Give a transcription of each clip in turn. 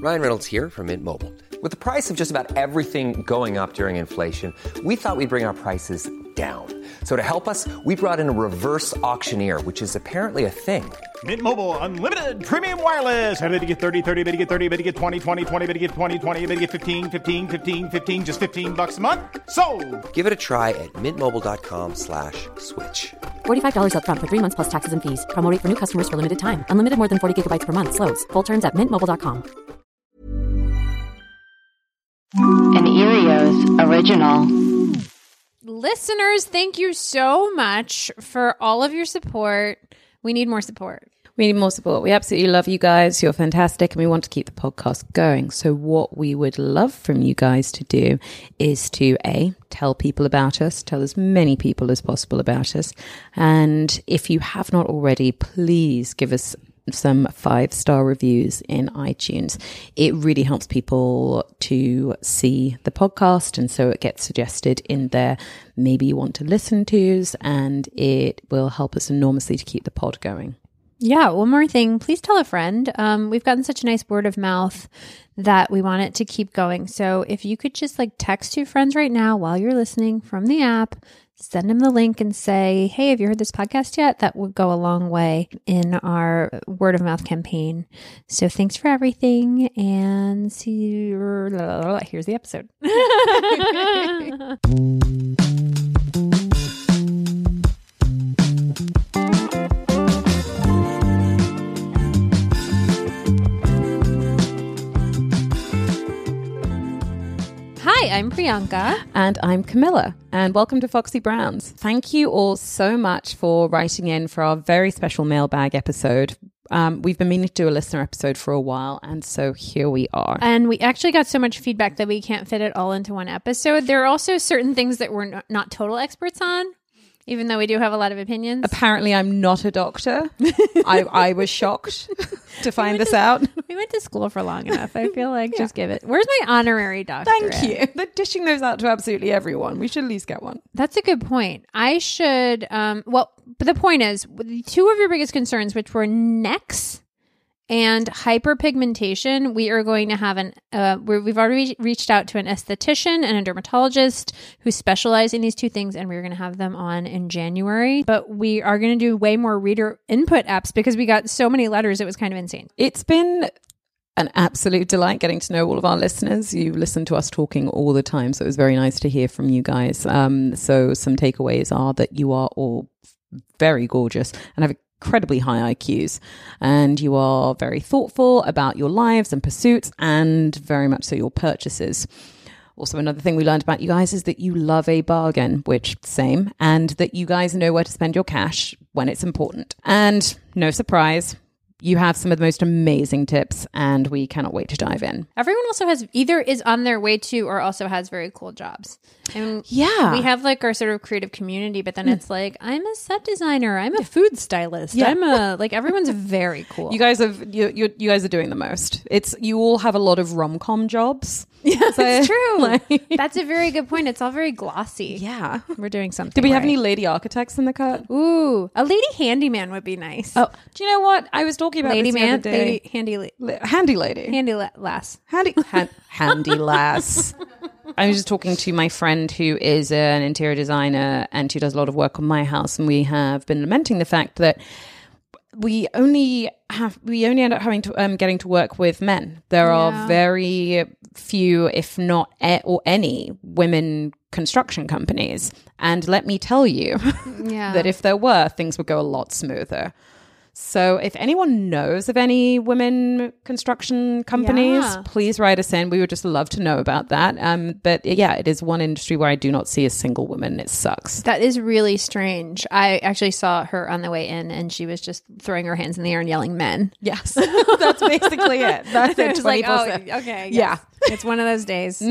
Ryan Reynolds here from Mint Mobile. With the price of just about everything going up during inflation, we thought we'd bring our prices down. So to help us, we brought in a reverse auctioneer, which is apparently a thing. Mint Mobile Unlimited Premium Wireless. How to get 30, 30, bit to get 30, bit to get 20, 20, 20, bit to get 20, 20, bit to get 15, 15, 15, 15, just $15 a month? Sold! Give it a try at mintmobile.com/switch. $45 up front for 3 months plus taxes and fees. Promo rate for new customers for limited time. Unlimited more than 40 gigabytes per month. Slows full terms at mintmobile.com. An Erios original. Listeners, thank you so much for all of your support. We need more support. We need more support. We absolutely love you guys. You're fantastic. And we want to keep the podcast going. So what we would love from you guys to do is to tell people about us, tell as many people as possible about us. And if you have not already, please give us some 5-star reviews in iTunes. It really helps people to see the podcast, and so it gets suggested in there. Maybe you want to listen to, and it will help us enormously to keep the pod going. Yeah, one more thing. Please tell a friend. We've gotten such a nice word of mouth that we want it to keep going. So if you could just text 2 friends right now while you're listening from the app, send them the link and say, hey, have you heard this podcast yet? That would go a long way in our word of mouth campaign. So thanks for everything, and see you. Here's the episode. Hi, I'm Priyanka. And I'm Camilla. And welcome to Foxy Browns. Thank you all so much for writing in for our very special mailbag episode. We've been meaning to do a listener episode for a while, and so here we are. And we actually got so much feedback that we can't fit it all into one episode. There are also certain things that we're not total experts on, even though we do have a lot of opinions. Apparently, I'm not a doctor. I was shocked to find this out. We went to school for long enough. I feel like just give it. Where's my honorary doctorate? Thank you. They're dishing those out to absolutely everyone. We should at least get one. That's a good point. I should, but the point is, 2 of your biggest concerns, which were necks and hyperpigmentation, we are going to have we've already reached out to an esthetician and a dermatologist who specialize in these 2 things, and we're going to have them on in January. But we are going to do way more reader input apps because we got so many letters. It was kind of insane. It's been an absolute delight getting to know all of our listeners. You listen to us talking all the time, so it was very nice to hear from you guys. So some takeaways are that you are all very gorgeous and have incredibly high IQs, and you are very thoughtful about your lives and pursuits, and very much so your purchases. Also, another thing we learned about you guys is that you love a bargain, which same, and that you guys know where to spend your cash when it's important. And no surprise, you have some of the most amazing tips, and we cannot wait to dive in. Everyone also has either is on their way to or also has very cool jobs. And yeah, we have our sort of creative community, but then it's I'm a set designer, I'm a food stylist, I'm a everyone's very cool. You guys you guys are doing the most. You all have a lot of rom-com jobs. Yeah, that's true. That's a very good point. It's all very glossy. Yeah, we're doing something. Do we have any lady architects in the cut? Ooh, a lady handyman would be nice. Oh, do you know what I was talking about? Lady this man, the other day. lady, handy lady, lass, handy lass. I was just talking to my friend who is an interior designer, and she does a lot of work on my house, and we have been lamenting the fact that we only end up having to getting to work with men. There are very few, if not or any, women construction companies, and let me tell you that if there were, things would go a lot smoother. So if anyone knows of any women construction companies, please write us in. We would just love to know about that. But yeah, it is one industry where I do not see a single woman. It sucks. That is really strange. I actually saw her on the way in, and she was just throwing her hands in the air and yelling men. Yes, that's basically it. That's it. 24/7. Okay. Yes. Yeah. It's one of those days.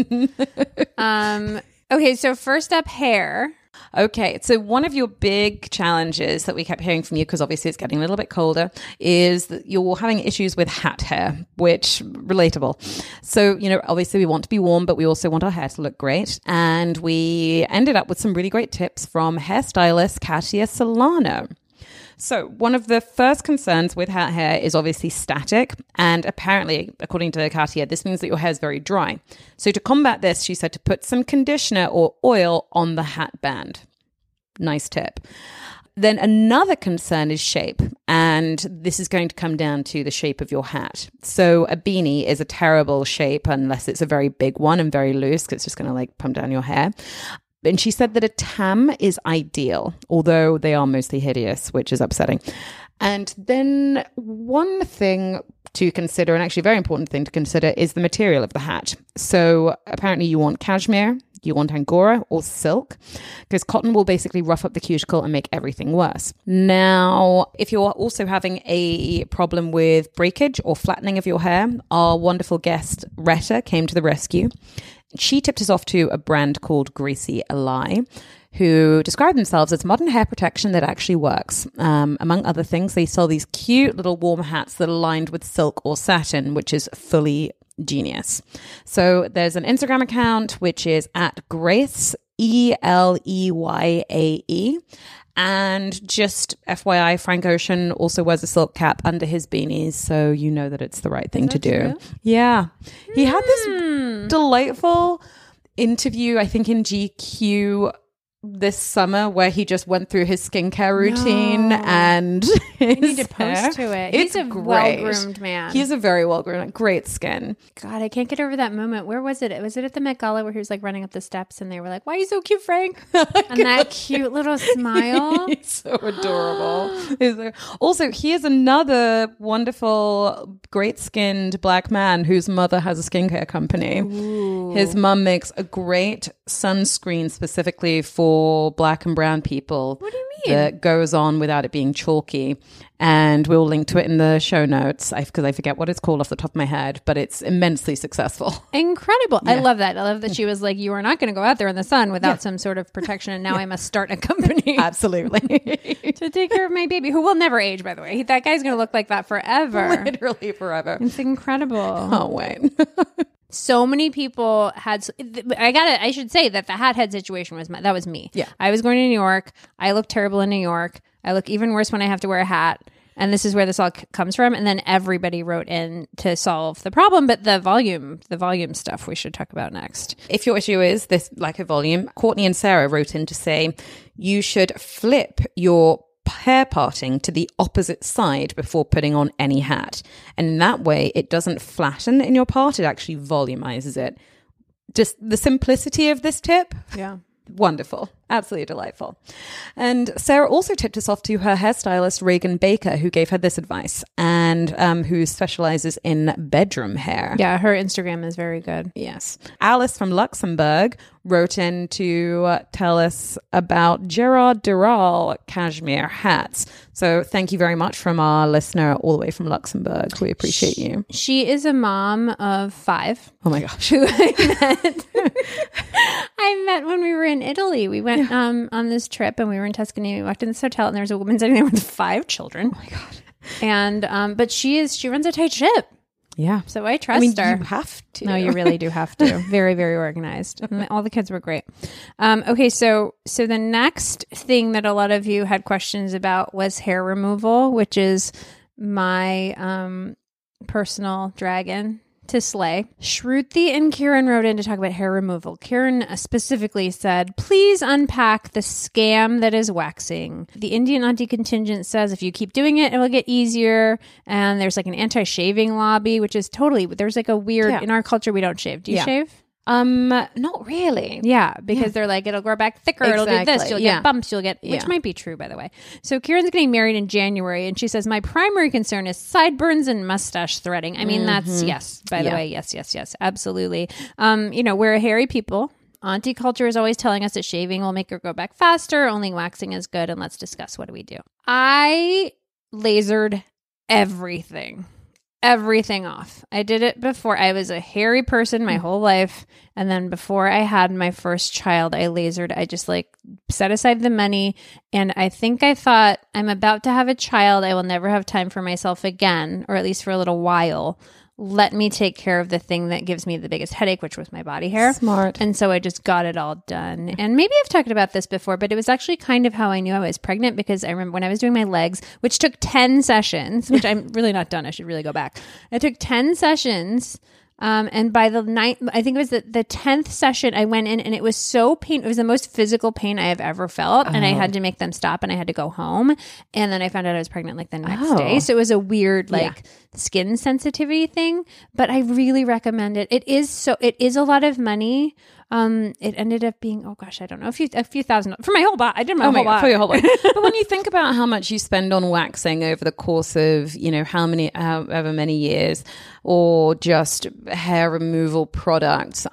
Okay, so first up, hair. Okay, so one of your big challenges that we kept hearing from you, because obviously it's getting a little bit colder, is that you're having issues with hat hair, which relatable. So, obviously we want to be warm, but we also want our hair to look great. And we ended up with some really great tips from hairstylist Katia Solano. So one of the first concerns with hat hair is obviously static. And apparently, according to Katia, this means that your hair is very dry. So to combat this, she said to put some conditioner or oil on the hat band. Nice tip. Then another concern is shape, and this is going to come down to the shape of your hat. So a beanie is a terrible shape unless it's a very big one and very loose, because it's just going to like pump down your hair. And she said that a tam is ideal, although they are mostly hideous, which is upsetting. And then one thing to consider, and actually a very important thing to consider, is the material of the hat. So apparently you want cashmere, you want Angora or silk, because cotton will basically rough up the cuticle and make everything worse. Now, if you're also having a problem with breakage or flattening of your hair, our wonderful guest Retta came to the rescue. She tipped us off to a brand called Gracie Ally, who describe themselves as modern hair protection that actually works. Among other things, they sell these cute little warm hats that are lined with silk or satin, which is fully genius. So there's an Instagram account, which is at Grace, ELEYAE. And just FYI, Frank Ocean also wears a silk cap under his beanies, so you know that it's the right thing to do. True? Yeah. He had this delightful interview, I think, in GQ this summer, where he just went through his skincare routine and I need to post to it. He's a great. well-groomed man. He's a very well-groomed, great skin. God, I can't get over that moment. Where was it? Was it at the Met Gala where he was like running up the steps and they were like, "Why are you so cute, Frank?" And that cute little smile. He's so adorable. Also, he is another wonderful, great-skinned black man whose mother has a skincare company. Ooh. His mum makes a great sunscreen specifically for black and brown people. What do you mean? That goes on without it being chalky. And we'll link to it in the show notes because I forget what it's called off the top of my head, but it's immensely successful. Incredible. Yeah. I love that. I love that she was like, you are not going to go out there in the sun without some sort of protection. And now I must start a company. Absolutely. To take care of my baby, who will never age, by the way. That guy's going to look like that forever. Literally forever. It's incredible. Oh, wait. So many people had. I should say that the hat head situation was that was me. Yeah, I was going to New York. I look terrible in New York. I look even worse when I have to wear a hat. And this is where this all comes from. And then everybody wrote in to solve the problem. But the volume stuff we should talk about next. If your issue is this lack of volume, Courtney and Sarah wrote in to say you should flip your hair parting to the opposite side before putting on any hat. And in that way, it doesn't flatten in your part. It actually volumizes it. Just the simplicity of this tip. Yeah. Wonderful. Absolutely delightful. And Sarah also tipped us off to her hairstylist, Reagan Baker, who gave her this advice and who specializes in bedroom hair. Yeah, her Instagram is very good. Yes. Alice from Luxembourg wrote in to tell us about Gerard Dural cashmere hats. So thank you very much from our listener all the way from Luxembourg. We appreciate you. She is a mom of 5. Oh my gosh. Who I met when we were in Italy. We went on this trip and we were in Tuscany. We walked in this hotel and there was a woman sitting there with 5 children. Oh my God. And but she runs a tight ship. Yeah. So I trust her. You have to. No, you really do have to. Very, very organized. And all the kids were great. Okay, so the next thing that a lot of you had questions about was hair removal, which is my personal dragon to slay. Shruti and Kieran wrote in to talk about hair removal. Kieran specifically said, please unpack the scam that is waxing. The Indian auntie contingent says if you keep doing it, it will get easier. And there's like an anti-shaving lobby, which is totally, there's like a weird, in our culture, we don't shave. Do you shave? Not really. Yeah, because they're like, it'll grow back thicker, it'll do this, you'll get bumps, you'll get, which might be true, by the way. So Kieran's getting married in January, and she says, my primary concern is sideburns and mustache threading. I mean, that's, by the way, yes, absolutely. We're a hairy people. Auntie culture is always telling us that shaving will make it grow back faster, only waxing is good, and let's discuss what do we do. I lasered everything off. I did it before. I was a hairy person my whole life. And then before I had my first child, I lasered. I just set aside the money. And I think I thought, I'm about to have a child. I will never have time for myself again, or at least for a little while. let me take care of the thing that gives me the biggest headache, which was my body hair. Smart. And so I just got it all done. And maybe I've talked about this before, but it was actually kind of how I knew I was pregnant, because I remember when I was doing my legs, which took 10 sessions, which I'm really not done. I should really go back. I took 10 sessions. And by the ninth, I think it was the 10th session, I went in and it was so painful. It was the most physical pain I have ever felt. And I had to make them stop and I had to go home. And then I found out I was pregnant like the next day. So it was a weird skin sensitivity thing, but I really recommend it. It is a lot of money. It ended up being, oh gosh, I don't know, a few thousand for my whole body. I did my whole body. For your whole body. But when you think about how much you spend on waxing over the course of, however many years, or just hair removal products,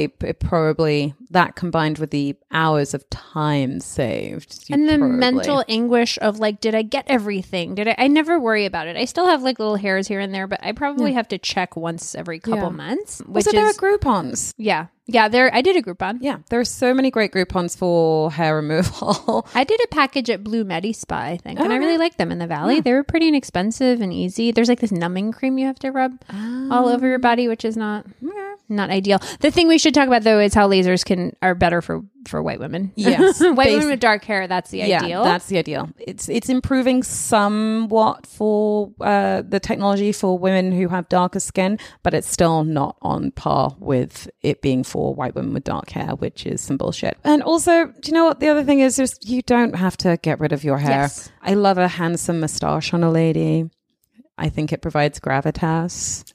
that combined with the hours of time saved. And the mental anguish of like, did I get everything? I never worry about it. I still have like little hairs here and there, but I probably have to check once every couple months. So there are Groupons. Yeah. Yeah, I did a Groupon. Yeah, there are so many great Groupons for hair removal. I did a package at Blue Medi Spa, I think, and I really liked them in the Valley. Yeah. They were pretty inexpensive and easy. There's like this numbing cream you have to rub all over your body, which is not ideal. The thing we should talk about though is how lasers are better for white women. Yes, white women with dark hair. That's the ideal. Yeah, that's the ideal. It's improving somewhat for the technology for women who have darker skin, but it's still not on par with it being for white women with dark hair, which is some bullshit. And also, do you know what the other thing is? Just you don't have to get rid of your hair. Yes. I love a handsome moustache on a lady. I think it provides gravitas.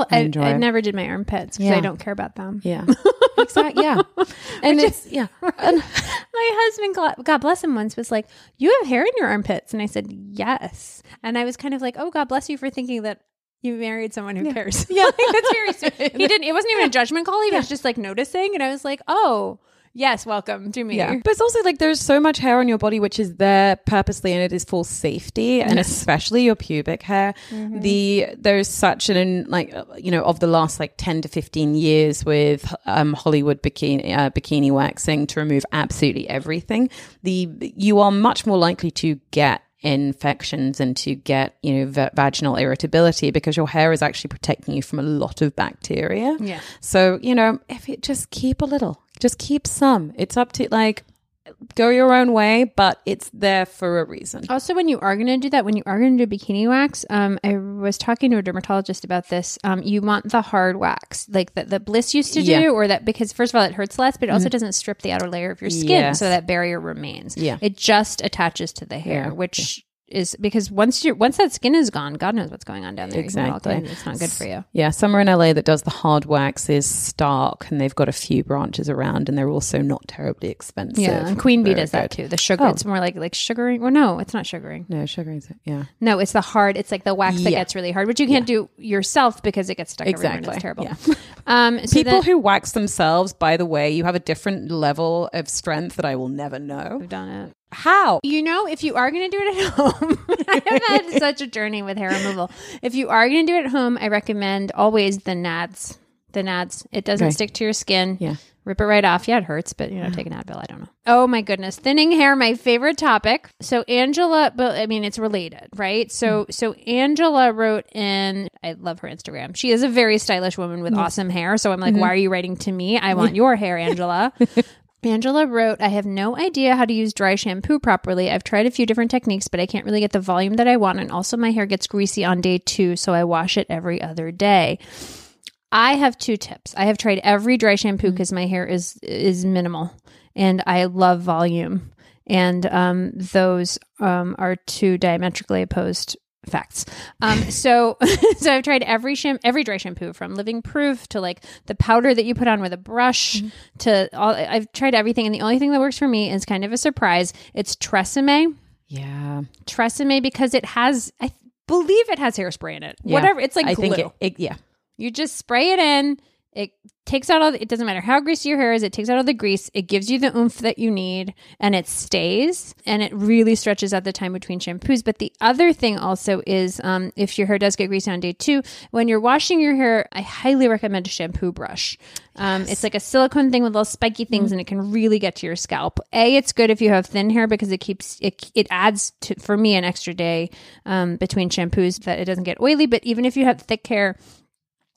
I never did my armpits because I don't care about them. Yeah. Exactly. Yeah. And and my husband, God bless him, once was like, "You have hair in your armpits." And I said, "Yes." And I was kind of like, "Oh, God bless you for thinking that you married someone who cares." Yeah. That's very sweet. It wasn't even a judgment call. He was just like noticing. And I was like, "Oh, yes, welcome to me." Yeah. But it's also like there's so much hair on your body which is there purposely, and it is for safety, and especially your pubic hair. Mm-hmm. There's such an of the last 10 to 15 years with Hollywood bikini waxing to remove absolutely everything. You are much more likely to get infections and to get vaginal irritability because your hair is actually protecting you from a lot of bacteria. Yeah. So if it just keep a little, just keep some. It's up to go your own way, but it's there for a reason. Also, when you are going to do that, when you are going to do bikini wax, I was talking to a dermatologist about this. You want the hard wax, like the Bliss used to do, or that, because first of all, it hurts less, but it also doesn't strip the outer layer of your skin, so that barrier remains. Yeah. It just attaches to the hair, which is because once that skin is gone, God knows what's going on down there. Exactly. It's not good for you. Yeah. Somewhere in LA that does the hard wax is Stark, and they've got a few branches around, and they're also not terribly expensive. Yeah. And Queen Bee does that too. The sugar, it's more like sugaring. Well, no, it's not sugaring. No, sugaring. Yeah. No, it's the hard. It's like the wax that gets really hard, which you can't do yourself because it gets stuck everywhere and it's terrible. Yeah. People who wax themselves, by the way, you have a different level of strength that I will never know. I've done it. How? If you are going to do it at home, I have had such a journey with hair removal. If you are going to do it at home, I recommend always the NADS. The NADS. It doesn't stick to your skin. Yeah. Rip it right off. Yeah, it hurts, but take an Advil. I don't know. Oh my goodness. Thinning hair, my favorite topic. So Angela, but I mean, it's related, right? So Angela wrote in, I love her Instagram. She is a very stylish woman with awesome hair. So I'm like, why are you writing to me? I want your hair, Angela. Angela wrote, "I have no idea how to use dry shampoo properly. I've tried a few different techniques, but I can't really get the volume that I want. And also my hair gets greasy on day 2, so I wash it every other day." I have 2 tips. I have tried every dry shampoo because my hair is minimal and I love volume. And those are 2 diametrically opposed facts. So I've tried every dry shampoo, from Living Proof to like the powder that you put on with a brush to all. I've tried everything, and the only thing that works for me is kind of a surprise. It's Tresemme. Yeah, Tresemme, because it has, I believe it has hairspray in it. Yeah. Whatever, it's like glue. I think you just spray it in. It takes out it doesn't matter how greasy your hair is, it takes out all the grease, it gives you the oomph that you need, and it stays, and it really stretches out the time between shampoos. But the other thing also is, if your hair does get greasy on day 2, when you're washing your hair, I highly recommend a shampoo brush. It's like a silicone thing with little spiky things, and it can really get to your scalp. It's good if you have thin hair because it adds to, for me, an extra day between shampoos that it doesn't get oily. But even if you have thick hair,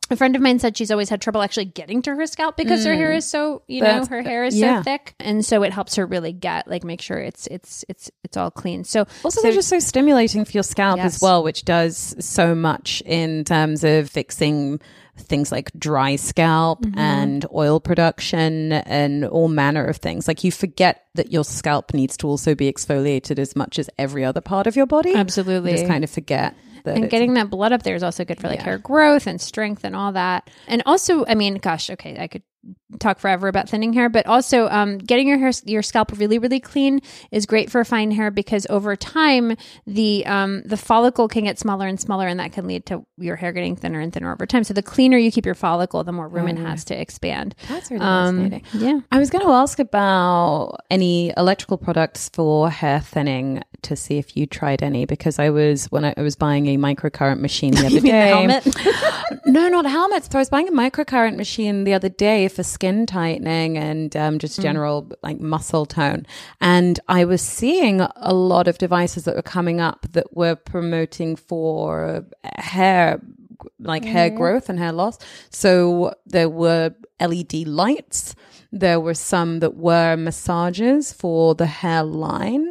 A friend of mine said she's always had trouble actually getting to her scalp because her hair is so, her hair is so thick. And so it helps her really make sure it's all clean. So also they're just so stimulating for your scalp as well, which does so much in terms of fixing things like dry scalp and oil production and all manner of things. Like you forget that your scalp needs to also be exfoliated as much as every other part of your body. Absolutely. You just kind of forget. And getting that blood up there is also good for like hair growth and strength and all that. And also, I mean, gosh, okay, I could talk forever about thinning hair, but also getting your scalp really, really clean is great for fine hair because over time the follicle can get smaller and smaller, and that can lead to your hair getting thinner and thinner over time. So the cleaner you keep your follicle, the more room it has to expand. That's really fascinating. Yeah, I was going to ask about any electrical products for hair thinning to see if you tried any, because I was buying a microcurrent machine the other day. Helmet? No, not helmets. So I was buying a microcurrent machine the other day for skin tightening and just general like muscle tone. And I was seeing a lot of devices that were coming up that were promoting for hair, like hair growth and hair loss. So there were LED lights. There were some that were massages for the hairline.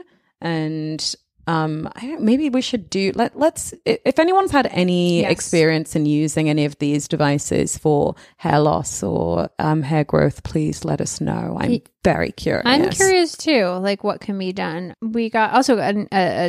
And maybe we should do let's if anyone's had any experience in using any of these devices for hair loss or hair growth, please let us know. I'm very curious. I'm curious too, like what can be done. We got also an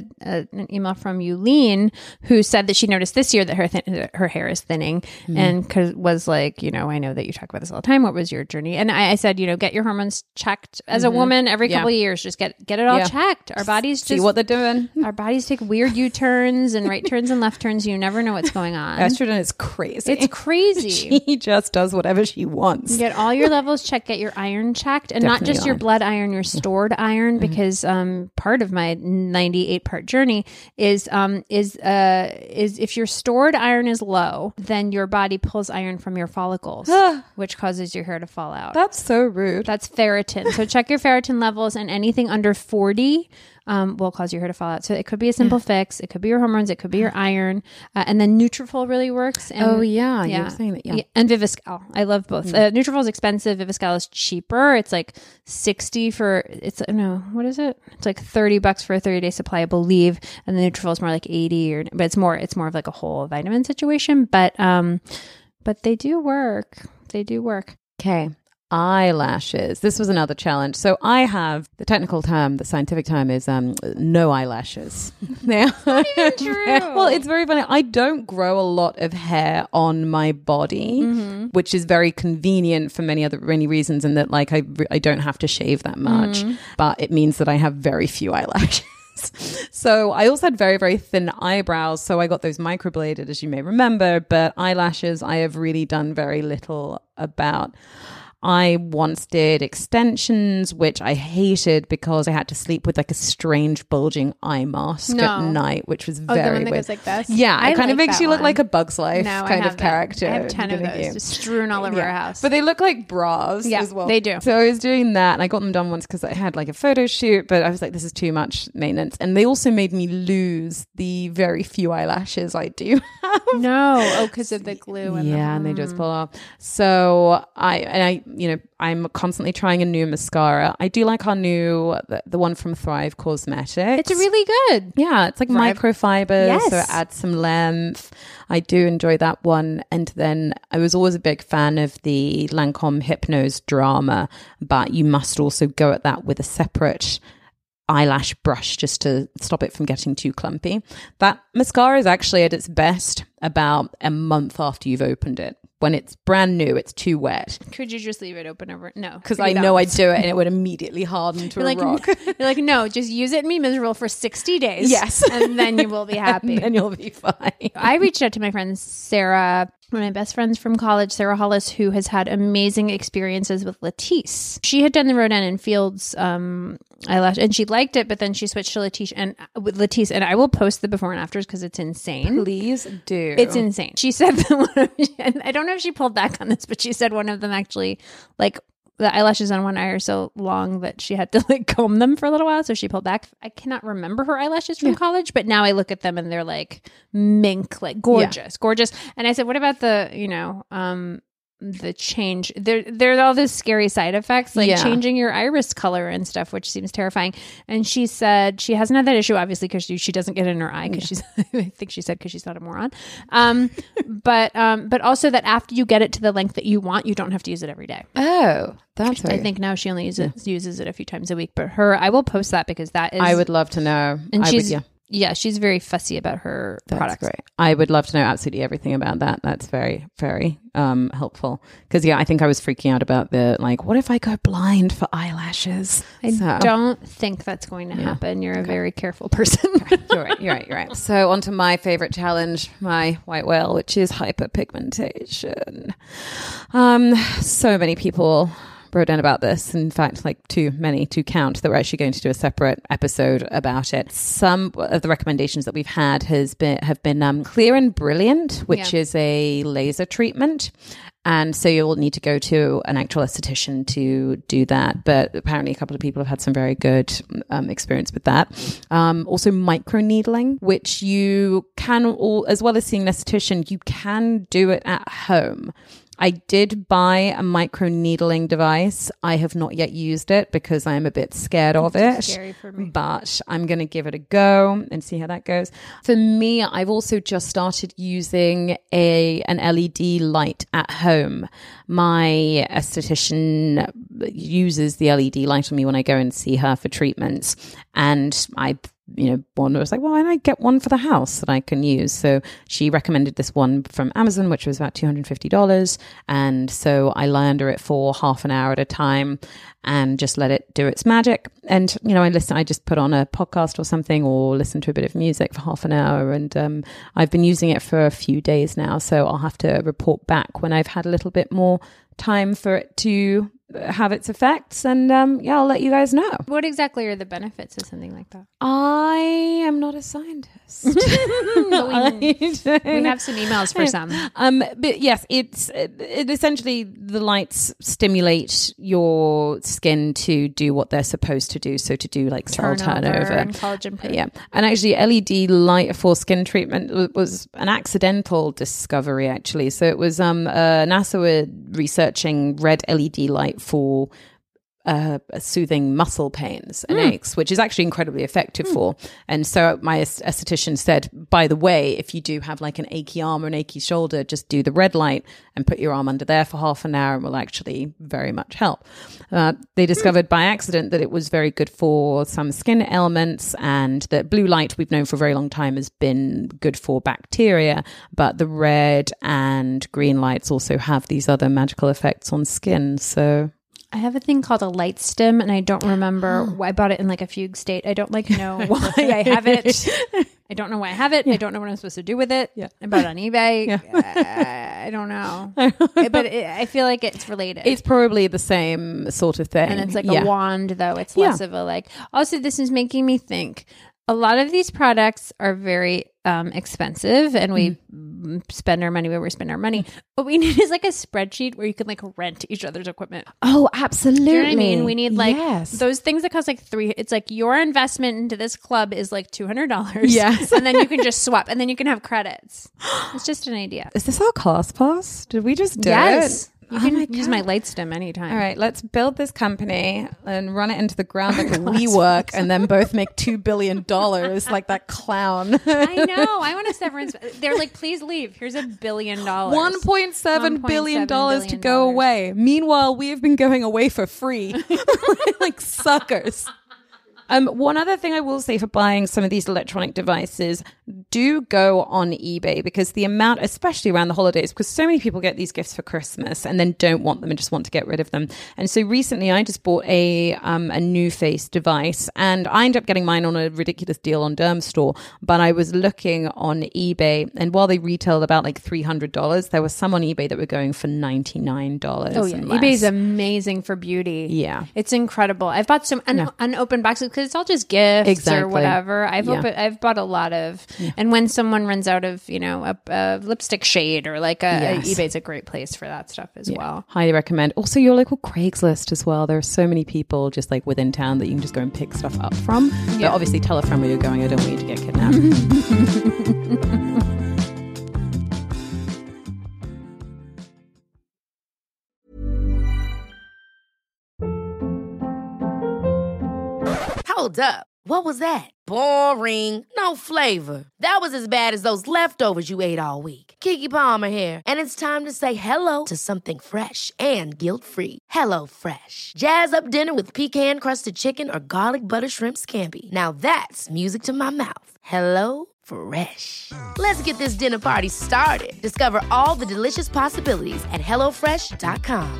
email from Yulene who said that she noticed this year that her hair is thinning and was like, I know that you talk about this all the time. What was your journey? And I said, get your hormones checked as a woman every couple of years. Just get it all checked. Our bodies see what they're doing. Our bodies take weird U-turns and right turns and left turns. You never know what's going on. Estrogen is crazy. It's crazy. She just does whatever she wants. Get all your levels checked. Get your iron checked, and not just your blood iron, your stored iron, because part of my 98-part journey is if your stored iron is low, then your body pulls iron from your follicles, which causes your hair to fall out. That's so rude. That's ferritin. So check your ferritin levels, and anything under 40 will cause your hair to fall out. So it could be a simple fix. It could be your hormones. It could be your iron. And then Nutrafol really works. And, you were saying that, And Viviscal. I love both. Nutrafol is expensive. Viviscal is cheaper. It's like $60 for, what is it? It's like $30 for a 30-day supply, I believe. And the Nutrafol is more like 80 but it's more of like a whole vitamin situation. But they do work. They do work. Okay. Eyelashes. This was another challenge. So I have the technical term, the scientific term is no eyelashes. That's not even true. Well, it's very funny. I don't grow a lot of hair on my body, which is very convenient for many reasons, in that like I don't have to shave that much, but it means that I have very few eyelashes. So I also had very, very thin eyebrows. So I got those microbladed, as you may remember, but eyelashes I have really done very little about. I once did extensions, which I hated because I had to sleep with like a strange bulging eye mask at night, which was very the one that weird. goes like this? Yeah, it kind of makes you look like a Bug's Life kind of that. character. I have 10 of those just strewn all over our house. But they look like bras as well. They do. So I was doing that, and I got them done once because I had like a photo shoot, but I was like, this is too much maintenance. And they also made me lose the very few eyelashes I do have. Because of the glue. And and they just pull off. So I'm constantly trying a new mascara. I do like the one from Thrive Cosmetics. It's really good. Yeah, it's like Thrive. microfibers, so it adds some length. I do enjoy that one. And then I was always a big fan of the Lancome Hypnose Drama, but you must also go at that with a separate eyelash brush just to stop it from getting too clumpy. That mascara is actually at its best about a month after you've opened it. When it's brand new, it's too wet. Could you just leave it open over? No. Because I know I'd do it and it would immediately harden to a rock. You're like, no, just use it and be miserable for 60 days. Yes. And then you will be happy. And then you'll be fine. I reached out to my friend Sarah, one of my best friends from college, Sarah Hollis, who has had amazing experiences with Latisse. She had done the Rodan & Fields eyelash, and she liked it, but then she switched to Latisse, and I will post the before and afters because it's insane. Please do. It's insane. She said that and I don't know if she pulled back on this, but she said one of them actually like the eyelashes on one eye are so long that she had to like comb them for a little while. So she pulled back. I cannot remember her eyelashes from college, but now I look at them and they're like mink, like gorgeous. And I said, what about the, the change? There's all these scary side effects, like changing your iris color and stuff, which seems terrifying. And she said she hasn't had that issue, obviously, because she doesn't get it in her eye because she's, I think she said, because she's not a moron. But also that after you get it to the length that you want, you don't have to use it every day. Oh, that's right. I think now she only uses it a few times a week. But I will post that because that is. I would love to know. And she's very fussy about her products. Great. I would love to know absolutely everything about that. That's very, very helpful. Because I think I was freaking out about what if I go blind for eyelashes? I don't think that's going to happen. You're a very careful person. You're right. So on to my favorite challenge, my white whale, which is hyperpigmentation. So many people wrote down about this. In fact, too many to count, that we're actually going to do a separate episode about it. Some of the recommendations that we've had have been Clear and Brilliant, which is a laser treatment. And so you'll need to go to an actual esthetician to do that. But apparently a couple of people have had some very good experience with that. Also microneedling, which you can, as well as seeing an esthetician, you can do it at home. I did buy a microneedling device. I have not yet used it because I am a bit scared of it. Scary for me. But I'm going to give it a go and see how that goes. For me, I've also just started using an LED light at home. My esthetician uses the LED light on me when I go and see her for treatments. And one was like, well, why don't I get one for the house that I can use? So she recommended this one from Amazon, which was about $250. And so I lie under it for half an hour at a time and just let it do its magic. And, I just put on a podcast or something or listen to a bit of music for half an hour. And I've been using it for a few days now. So I'll have to report back when I've had a little bit more time for it to have its effects, and I'll let you guys know. What exactly are the benefits of something like that? I am not a scientist. We have some emails for some. But yes, it essentially, the lights stimulate your skin to do what they're supposed to do. So to do cell turnover and collagen proof. Yeah, and actually LED light for skin treatment was an accidental discovery. Actually, so it was NASA were researching red LED light for soothing muscle pains and aches, which is actually incredibly effective for. And so my esthetician said, by the way, if you do have an achy arm or an achy shoulder, just do the red light and put your arm under there for half an hour and will actually very much help. They discovered by accident that it was very good for some skin ailments, and that blue light we've known for a very long time has been good for bacteria, but the red and green lights also have these other magical effects on skin. So I have a thing called a light stim, and I don't remember. I bought it in a fugue state. I don't know why I have it. I don't know why I have it. I don't know what I'm supposed to do with it. I bought it on eBay. I don't know. But I feel like it's related. It's probably the same sort of thing. And it's a wand, though. It's less of a Also, this is making me think. A lot of these products are very expensive, and we spend our money where we spend our money. What we need is a spreadsheet where you can rent each other's equipment. Oh, absolutely. Do you know what I mean? We need those things that cost $3. It's your investment into this club is $200. Yes. And then you can just swap, and then you can have credits. It's just an idea. Is this our class pass? Did we just do it? You can use my light stem anytime. All right, let's build this company and run it into the ground like a WeWork, and then both make $2 billion like that clown. I know. I want a severance. They're please leave. Here's $1 billion. $1.7 billion to go away. Meanwhile, we have been going away for free. Like suckers. One other thing I will say for buying some of these electronic devices, do go on eBay, because the amount, especially around the holidays, because so many people get these gifts for Christmas and then don't want them and just want to get rid of them. And so recently I just bought a NuFace device, and I ended up getting mine on a ridiculous deal on Dermstore, but I was looking on eBay, and while they retailed about $300, there was some on eBay that were going for $99. Oh yeah, eBay is amazing for beauty. Yeah. It's incredible. I've bought some unopened boxes because it's all just gifts Exactly. or whatever. I've bought a lot of, and when someone runs out of, a lipstick shade or like eBay's a great place for that stuff as well. Highly recommend. Also, your local Craigslist as well. There are so many people just like within town that you can just go and pick stuff up from. But obviously, tell a friend where you're going. I don't want you to get kidnapped. Hold up. What was that? Boring. No flavor. That was as bad as those leftovers you ate all week. Keke Palmer here, and it's time to say hello to something fresh and guilt-free. Hello Fresh. Jazz up dinner with pecan-crusted chicken or garlic butter shrimp scampi. Now that's music to my mouth. Hello Fresh. Let's get this dinner party started. Discover all the delicious possibilities at hellofresh.com.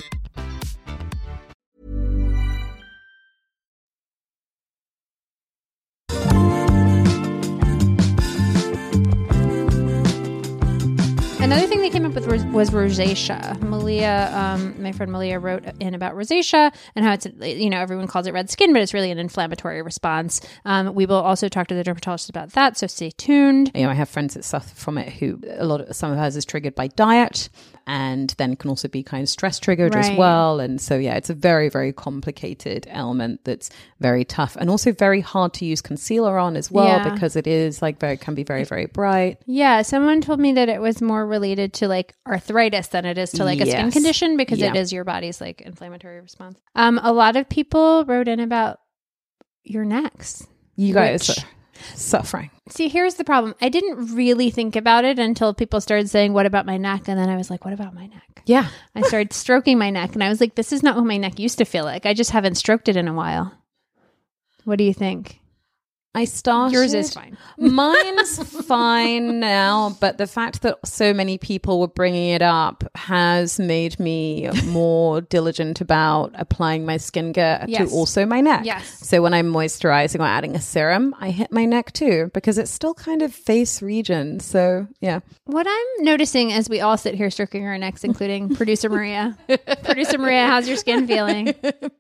Another thing they came up with was rosacea. Malia, my friend Malia wrote in about rosacea and how it's, everyone calls it red skin, but it's really an inflammatory response. We will also talk to the dermatologist about that, so stay tuned. I have friends that suffer from it who some of hers is triggered by diet and then can also be kind of stress triggered as well. And so, it's a very, very complicated element that's very tough and also very hard to use concealer on as well because it is can be very, very bright. Yeah. Someone told me that it was more related to like arthritis than it is to like a skin condition because it is your body's like inflammatory response. A lot of people wrote in about your necks. You guys are suffering. See, here's the problem. I didn't really think about it until people started saying, what about my neck? And then I was like, what about my neck? Yeah. I started stroking my neck and I was like, this is not what my neck used to feel like. I just haven't stroked it in a while. What do you think? I started. Yours is fine. Mine's fine now, but the fact that so many people were bringing it up has made me more diligent about applying my skincare to also my neck. Yes. So when I'm moisturizing or adding a serum, I hit my neck too because it's still kind of face region. So yeah. What I'm noticing as we all sit here stroking our necks, including producer Maria. Producer Maria, how's your skin feeling?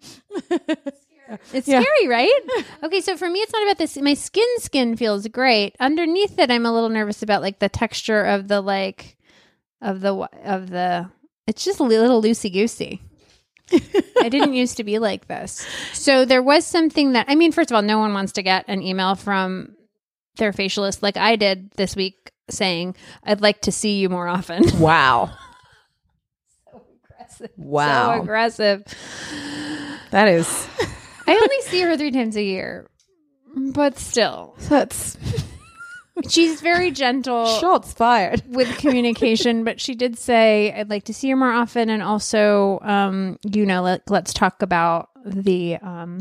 It's scary, right? Okay, so for me, it's not about this. My skin feels great. Underneath it, I'm a little nervous about like the texture of the It's just a little loosey goosey. I didn't used to be like this. So there was something that first of all, no one wants to get an email from their facialist like I did this week saying, "I'd like to see you more often." Wow. So aggressive. Wow. So aggressive. That is. I only see her 3 times a year, but still. She's very gentle. Shots fired. With communication, but she did say, I'd like to see her more often. And also, let's talk about the,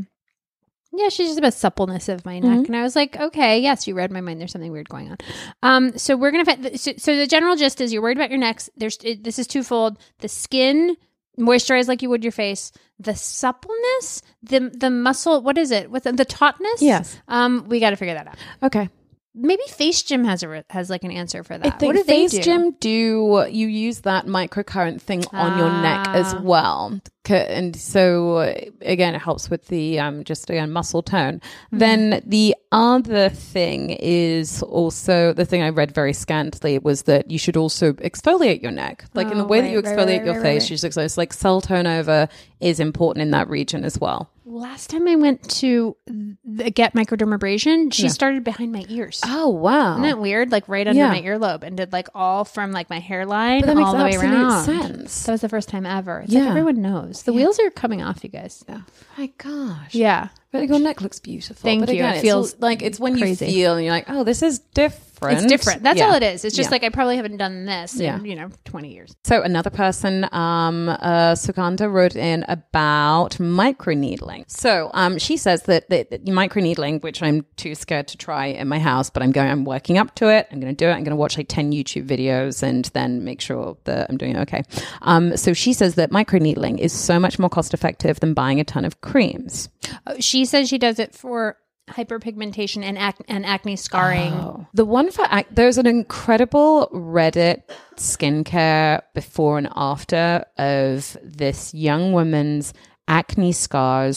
she's just about suppleness of my neck. And I was like, okay, yes, you read my mind. There's something weird going on. So we're going to, so the general gist is you're worried about your necks. This is twofold. The skin, moisturize like you would your face. The suppleness, the muscle, what is it? With the tautness? Yes. We got to figure that out. Okay. Maybe Face Gym has like an answer for that. I think what do Face they do? Gym you use that microcurrent thing on your neck as well. And so again, it helps with the muscle tone. Mm-hmm. Then the other thing is also the thing I read very scantily was that you should also exfoliate your neck. Like in the way that you exfoliate your face, you should exfoliate. Like cell turnover is important in that region as well. Last time I went to get microdermabrasion, she started behind my ears. Oh, wow. Isn't that weird? Like right under my earlobe and did like all from like my hairline all the way around. That makes absolute sense. That was the first time ever. It's like everyone knows. The wheels are coming off, you guys. Oh my gosh. Yeah. But your neck looks beautiful. Thank you. Again, it feels like it's when crazy. you feel and you're like, oh, this is different. It's different. That's all it is. It's just like I probably haven't done this in 20 years. So another person, Sugandha, wrote in about microneedling. So she says that the microneedling, which I'm too scared to try in my house, but I'm working up to it. I'm going to do it. I'm going to watch like 10 YouTube videos and then make sure that I'm doing okay. So she says that microneedling is so much more cost effective than buying a ton of creams. She says she does it for hyperpigmentation and acne scarring. Oh. The one for there's an incredible Reddit skincare before and after of this young woman's acne scars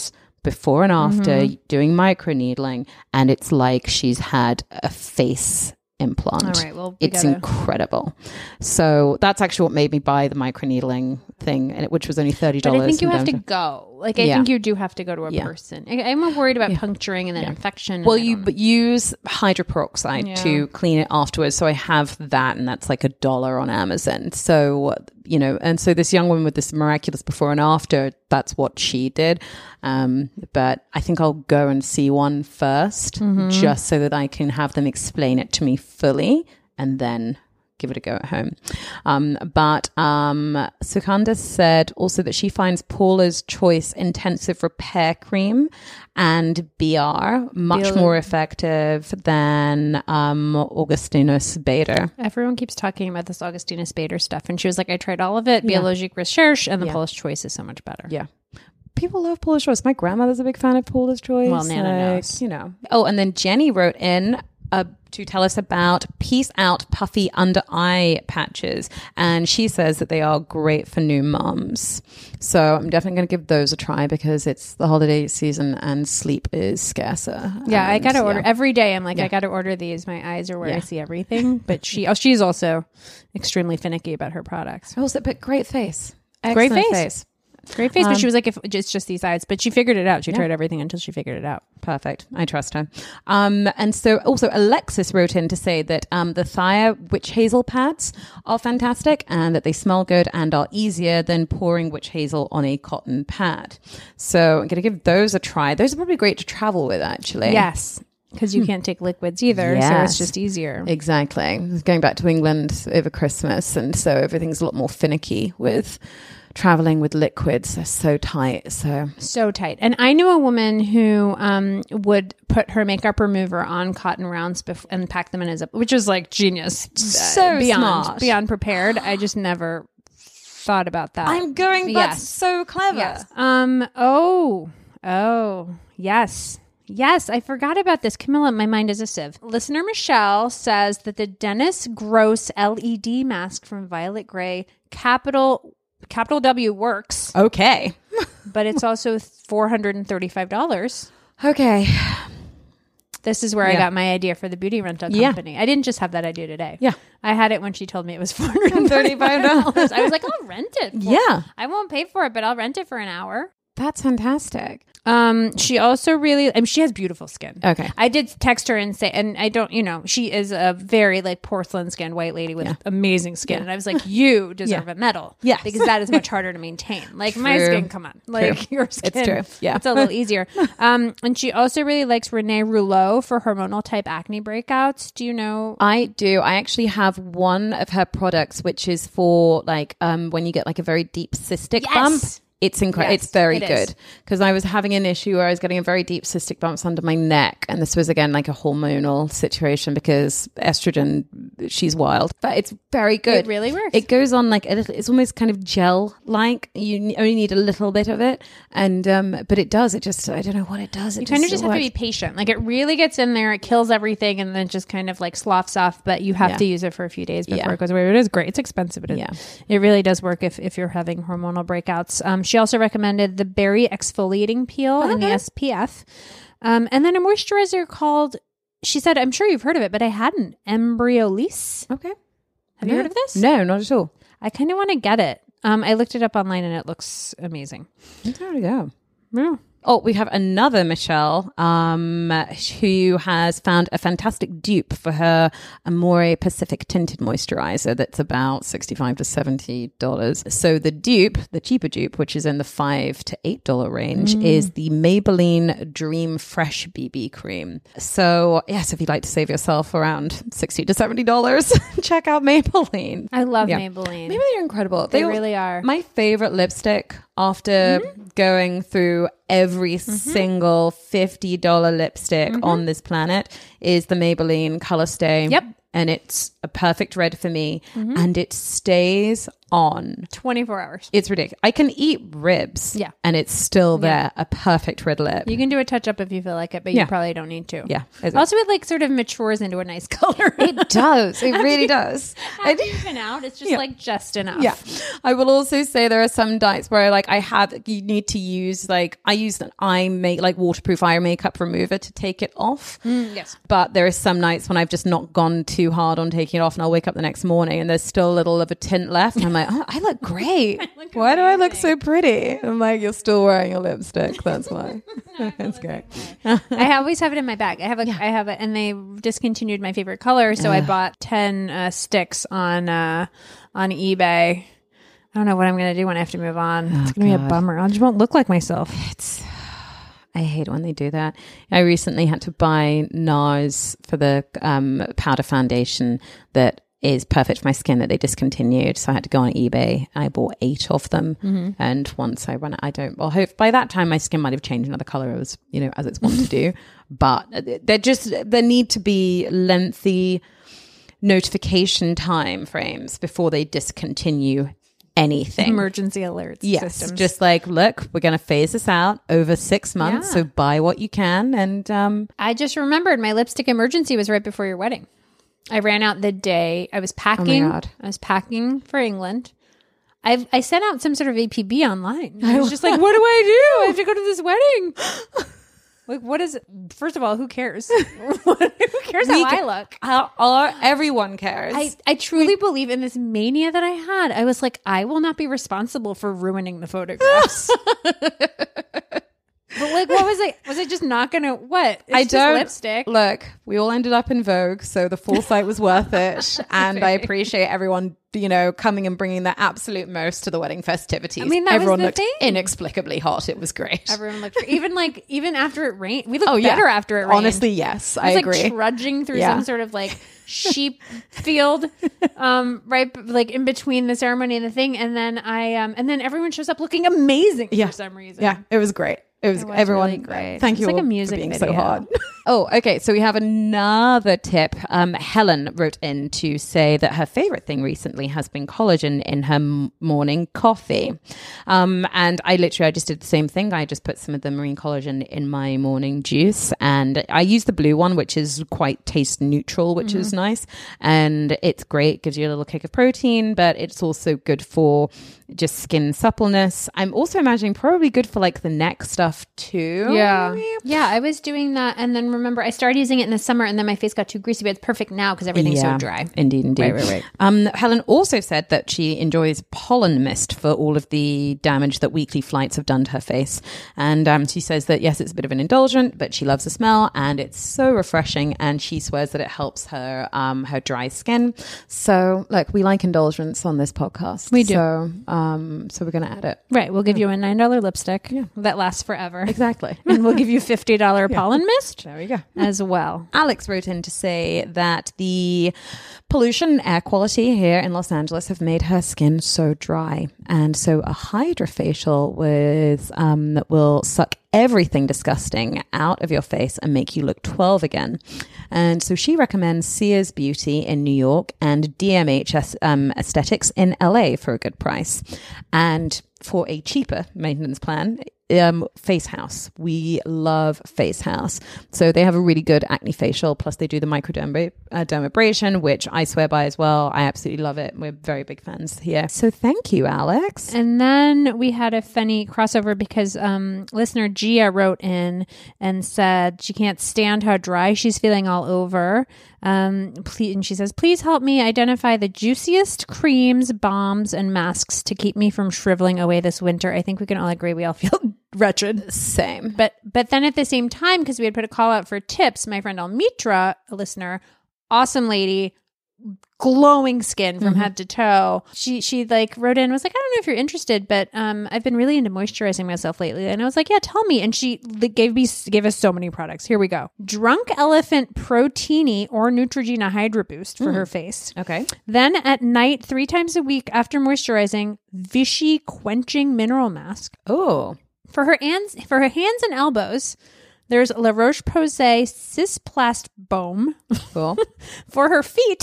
before and after doing microneedling, and it's like she's had a face implant. All right, well, it's incredible. So that's actually what made me buy the microneedling thing, which was only $30. But I think you have to go. Like, I think you do have to go to a Yeah. person. I'm more worried about puncturing and then infection. Well, you use hydroperoxide to clean it afterwards. So I have that, and that's like $1 on Amazon. So, you know, and so this young woman with this miraculous before and after, that's what she did. But I think I'll go and see one first, just so that I can have them explain it to me fully, and then give it a go at home. But Sukanda said also that she finds Paula's Choice Intensive Repair Cream and BR much more effective than Augustinus Bader. Everyone keeps talking about this Augustinus Bader stuff, and she was like, I tried all of it, Biologique Recherche, and the Paula's Choice is so much better. Yeah. People love Paula's Choice. My grandmother's a big fan of Paula's Choice. Well, Nana knows. You know. Oh, and then Jenny wrote in to tell us about Peace Out Puffy Under Eye Patches. And she says that they are great for new moms. So I'm definitely going to give those a try because it's the holiday season and sleep is scarcer. Yeah, I got to order yeah. every day. I'm like, I got to order these. My eyes are where I see everything. But she's also extremely finicky about her products. Also, but great face. Great Excellent face. Great face, but she was like, if it's just these eyes. But she figured it out. She tried everything until she figured it out. Perfect. I trust her. And so also Alexis wrote in to say that the Thaya witch hazel pads are fantastic and that they smell good and are easier than pouring witch hazel on a cotton pad. So I'm going to give those a try. Those are probably great to travel with, actually. Yes, because you can't take liquids either, so it's just easier. Exactly. I was going back to England over Christmas, and so everything's a lot more finicky with traveling with liquids. They're so tight. So tight. And I knew a woman who would put her makeup remover on cotton rounds and pack them in a zip, which was like genius. So smart. Beyond prepared. I just never thought about that. I'm going, that's so clever. Yes. Yes. Yes, I forgot about this. Camilla, my mind is a sieve. Listener Michelle says that the Dennis Gross LED mask from Violet Grey, capital W, works. Okay. But it's also $435. Okay. This is where I got my idea for the beauty rental company. I didn't just have that idea today. Yeah. I had it when she told me it was $435. I was like, I'll rent it. I won't pay for it, but I'll rent it for an hour. That's fantastic. She also really, she has beautiful skin. Okay. I did text her and say, and I don't, she is a very like porcelain skinned white lady with amazing skin. And I was like, you deserve a medal. Yes. Because that is much harder to maintain. Like my skin, come on. Like your skin. It's true. Yeah. It's a little easier. And she also really likes Renee Rouleau for hormonal type acne breakouts. Do you know? I do. I actually have one of her products, which is for like, when you get like a very deep cystic bump. It's incredible. Yes, it's very it good because I was having an issue where I was getting a very deep cystic bumps under my neck, and this was again like a hormonal situation because estrogen, she's wild, but it's very good. It really works. It goes on like a little. It's almost kind of gel like. You only need a little bit of it, and but it does. It just I don't know what it does. You kind of just have to be patient. Like it really gets in there, it kills everything, and then just kind of like sloughs off. But you have to use it for a few days before it goes away. It is great. It's expensive, but it really does work if you're having hormonal breakouts. She also recommended the berry exfoliating peel and the SPF. And then a moisturizer called, she said, I'm sure you've heard of it, but I hadn't. Embryolisse. Okay. Have you heard of this? No, not at all. I kind of want to get it. I looked it up online and it looks amazing. There we go. Yeah. Oh, we have another Michelle who has found a fantastic dupe for her Amore Pacific tinted moisturizer that's about $65 to $70. So the dupe, the cheaper dupe, which is in the $5 to $8 range, is the Maybelline Dream Fresh BB cream. So yes, if you'd like to save yourself around $60 to $70, check out Maybelline. I love Maybelline. Maybelline are incredible. They really are. My favorite lipstick after going through every single $50 lipstick on this planet is the Maybelline Color Stay. Yep. And it's a perfect red for me. And it stays on. 24 hours. It's ridiculous. I can eat ribs. Yeah. And it's still there. A perfect red lip. You can do a touch up if you feel like it, but Yeah. you probably don't need to. Yeah. Also, it like sort of matures into a nice color. It does. It really does. After you've been out, it's just like just enough. Yeah. I will also say there are some diets where you need to use I use an waterproof eye makeup remover to take it off. Yes. But there are some nights when I've just not gone too hard on taking it off, and I'll wake up the next morning and there's still a little of a tint left. And I'm like, oh, I look great. Why do I look so pretty? I'm like, you're still wearing a lipstick. That's why. That's great. I always have it in my bag. I have it, and they discontinued my favorite color, so I bought 10 sticks on eBay. I don't know what I'm going to do when I have to move on. It's going to be a bummer. I just won't look like myself. I hate when they do that. I recently had to buy NARS for the powder foundation that is perfect for my skin that they discontinued. So I had to go on eBay. I bought 8 of them. Mm-hmm. And once I run it, hope by that time my skin might have changed another color as it's wont to do. But there need to be lengthy notification time frames before they discontinue anything. Emergency alerts. Yes, systems. just look, we're going to phase this out over 6 months, so buy what you can. And I just remembered my lipstick emergency was right before your wedding. I ran out the day I was packing. Oh my God. I was packing for England. I sent out some sort of APB online. I was just like, what do I do? I have to go to this wedding. What is it? First of all, who cares? Who cares how I look? Everyone cares. I truly believe in this mania that I had. I was like, I will not be responsible for ruining the photographs. But what was I? Was I just not gonna? What? It's just lipstick. Look, we all ended up in Vogue, so the foresight was worth it, and I appreciate everyone, coming and bringing the absolute most to the wedding festivities. I mean, everyone looked thing. inexplicably hot. It was great. Everyone looked great. Even after it rained, we looked better after it rained. Honestly, yes, I agree. Like trudging through some sort of sheep field, right, in between the ceremony and the thing, and then and then everyone shows up looking amazing for some reason. Yeah, it was great. It was everyone. Really great. Thank you like all a music for being video. so hard. Oh, okay. So we have another tip. Helen wrote in to say that her favorite thing recently has been collagen in her morning coffee. And I just did the same thing. I just put some of the marine collagen in my morning juice, and I use the blue one, which is quite taste neutral, which is nice. And it's great. Gives you a little kick of protein, but it's also good for just skin suppleness. I'm also imagining probably good for the neck stuff too. Yeah. I was doing that, and then remember I started using it in the summer, and then my face got too greasy, but it's perfect now because everything's so dry. Indeed. Right. Helen also said that she enjoys pollen mist for all of the damage that weekly flights have done to her face, and she says that yes, it's a bit of an indulgent, but she loves the smell and it's so refreshing, and she swears that it helps her her dry skin. So look, we like indulgence on this podcast. We do. So we're going to add it. Right. We'll give you a $9 lipstick that lasts forever. Exactly. And we'll give you $50 pollen mist. There we go. As well. Alex wrote in to say that the pollution and air quality here in Los Angeles have made her skin so dry. And so a hydrofacial that will suck everything disgusting out of your face and make you look 12 again. And so she recommends Sears Beauty in New York and DMH Aesthetics in LA for a good price. And for a cheaper maintenance plan, Face House. We love Face House. So they have a really good acne facial, plus they do the microdermabrasion, which I swear by as well. I absolutely love it. We're very big fans here. So thank you, Alex. And then we had a funny crossover because listener Gia wrote in and said she can't stand how dry she's feeling all over. And she says, please help me identify the juiciest creams, balms, and masks to keep me from shriveling away this winter. I think we can all agree we all feel wretched. Same. But then at the same time, because we had put a call out for tips, my friend Almitra, a listener, awesome lady, glowing skin from head to toe. She wrote in and was like, I don't know if you're interested, but I've been really into moisturizing myself lately. And I was like, yeah, tell me. And she gave us so many products. Here we go. Drunk Elephant Protini or Neutrogena Hydra Boost for her face. Okay. Then at night, 3 times a week after moisturizing, Vichy Quenching Mineral Mask. Oh. For her hands and elbows, there's La Roche-Posay Cysplast Baume. Cool. For her feet,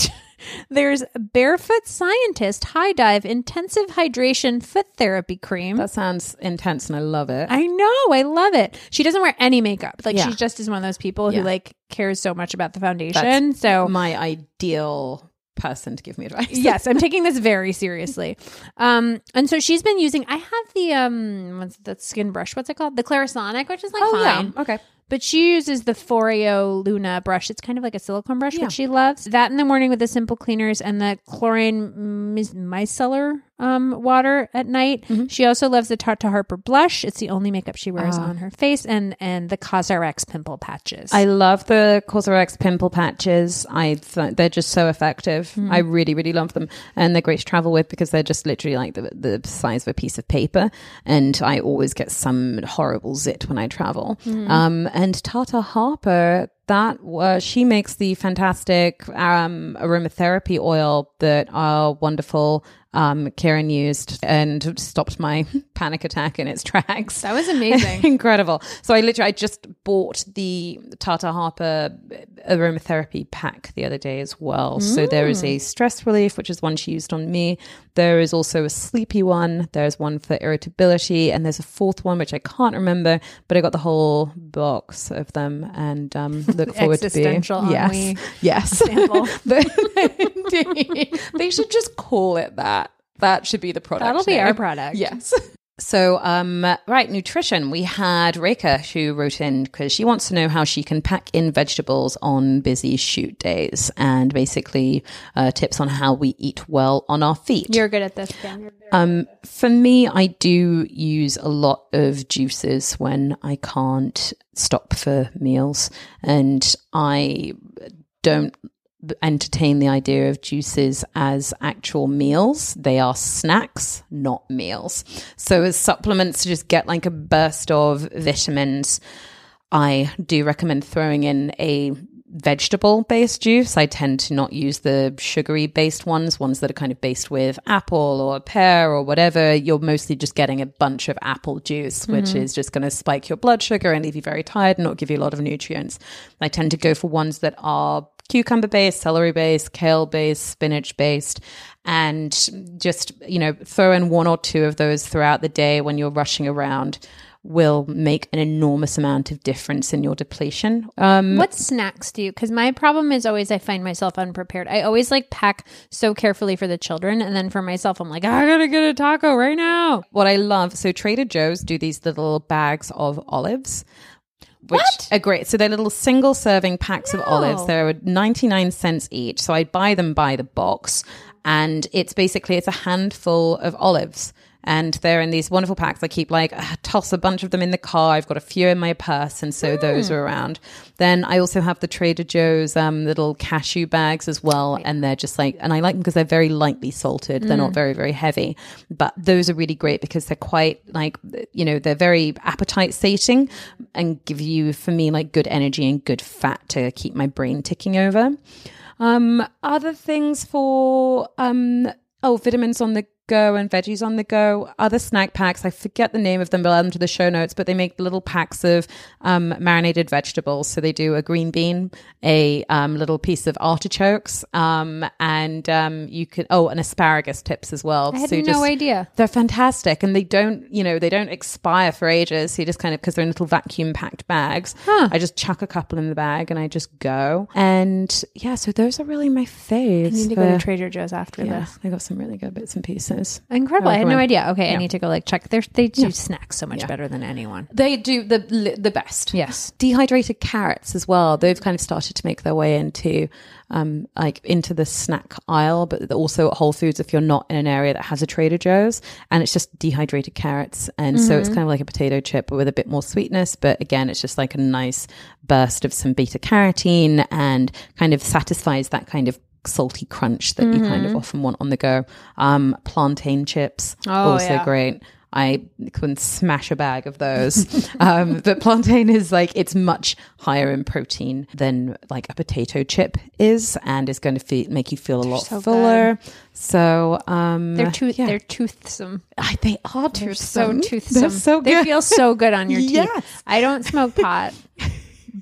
There's Barefoot Scientist High Dive Intensive Hydration Foot Therapy Cream. That sounds intense and I love it. I know. I love it. She doesn't wear any makeup. Like Yeah. she just is one of those people who Yeah. like cares so much about the foundation. That's so my ideal person to give me advice. yes, I'm taking this very seriously. And so she's been using, I have the, what's the skin brush? What's it called? The Clarisonic, which is like fine. Yeah. Okay. But she uses the Foreo Luna brush. It's kind of like a silicone brush, which she loves. That in the morning with the Simple Cleaners and the chlorine micellar water at night. She also loves the Tarte Harper blush. It's the only makeup she wears on her face, and the CosRX pimple patches. I love the CosRX pimple patches. They're just so effective. I really, really love them. And they're great to travel with because they're just literally like the size of a piece of paper. And I always get some horrible zit when I travel. And Tarte Harper, she makes the fantastic aromatherapy oil that our wonderful Karen used and stopped my panic attack in its tracks. That was amazing. Incredible. So I just bought the Tarte Harper aromatherapy pack the other day as well. So there is a stress relief, which is one she used on me. There is also a sleepy one. There's one for irritability. And there's a fourth one, which I can't remember, but I got the whole box of them and look forward to being. Ennui Yes. sample. They should just call it that. That should be the product. That'll be name. our product. Yes. So, right, nutrition. We had Reka who wrote in because she wants to know how she can pack in vegetables on busy shoot days and basically tips on how we eat well on our feet. You're good at this, Ken. For me, I do use a lot of juices when I can't stop for meals, and I don't entertain the idea of juices as actual meals. They are snacks, not meals. So as supplements to just get like a burst of vitamins, I do recommend throwing in a vegetable-based juice. I tend to not use the sugary-based ones that are kind of based with apple or pear or whatever. You're mostly just getting a bunch of apple juice, which is just going to spike your blood sugar and leave you very tired and not give you a lot of nutrients. I tend to go for ones that are cucumber-based, celery-based, kale-based, spinach-based, and just, throw in one or two of those throughout the day when you're rushing around will make an enormous amount of difference in your depletion. What snacks do you? Because my problem is always I find myself unprepared. I always pack so carefully for the children, and then for myself, I'm like, I gotta get a taco right now. What I love, so Trader Joe's do these little bags of olives. Which are great. So they're little single serving packs of olives. They're 99 cents each. So I buy them by the box, and it's a handful of olives. And they're in these wonderful packs. I keep toss a bunch of them in the car. I've got a few in my purse, and so those are around. Then I also have the Trader Joe's little cashew bags as well, and they're just and I like them because they're very lightly salted. They're not very, very heavy, but those are really great because they're quite they're very appetite sating and give you, for me, good energy and good fat to keep my brain ticking over. Other things for vitamins on the go and veggies on the go. Other snack packs, I forget the name of them, but I'll add them to the show notes, but they make little packs of marinated vegetables. So they do a green bean, a little piece of artichokes, and you can and asparagus tips as well. I had no idea. They're fantastic, and they don't expire for ages. So you just kind of, because they're in little vacuum packed bags, I just chuck a couple in the bag and I just go. And yeah, so those are really my faves. I need to go to Trader Joe's after this. They got some really good bits and pieces. Incredible. I had no idea. Okay, I need to go check. They do snacks so much better than anyone. They do the best. Yes. Dehydrated carrots as well. They've kind of started to make their way into into the snack aisle, but also at Whole Foods if you're not in an area that has a Trader Joe's, and it's just dehydrated carrots. And so it's kind of like a potato chip but with a bit more sweetness. But again, it's just a nice burst of some beta carotene and kind of satisfies that kind of salty crunch that you kind of often want on the go. Plantain chips, also great. I couldn't smash a bag of those. But plantain is it's much higher in protein than a potato chip is, and is going to make you feel a lot fuller. Good. So they're toothsome. They are toothsome. They're so toothsome. They're so good. They feel so good on your teeth. Yes. I don't smoke pot, but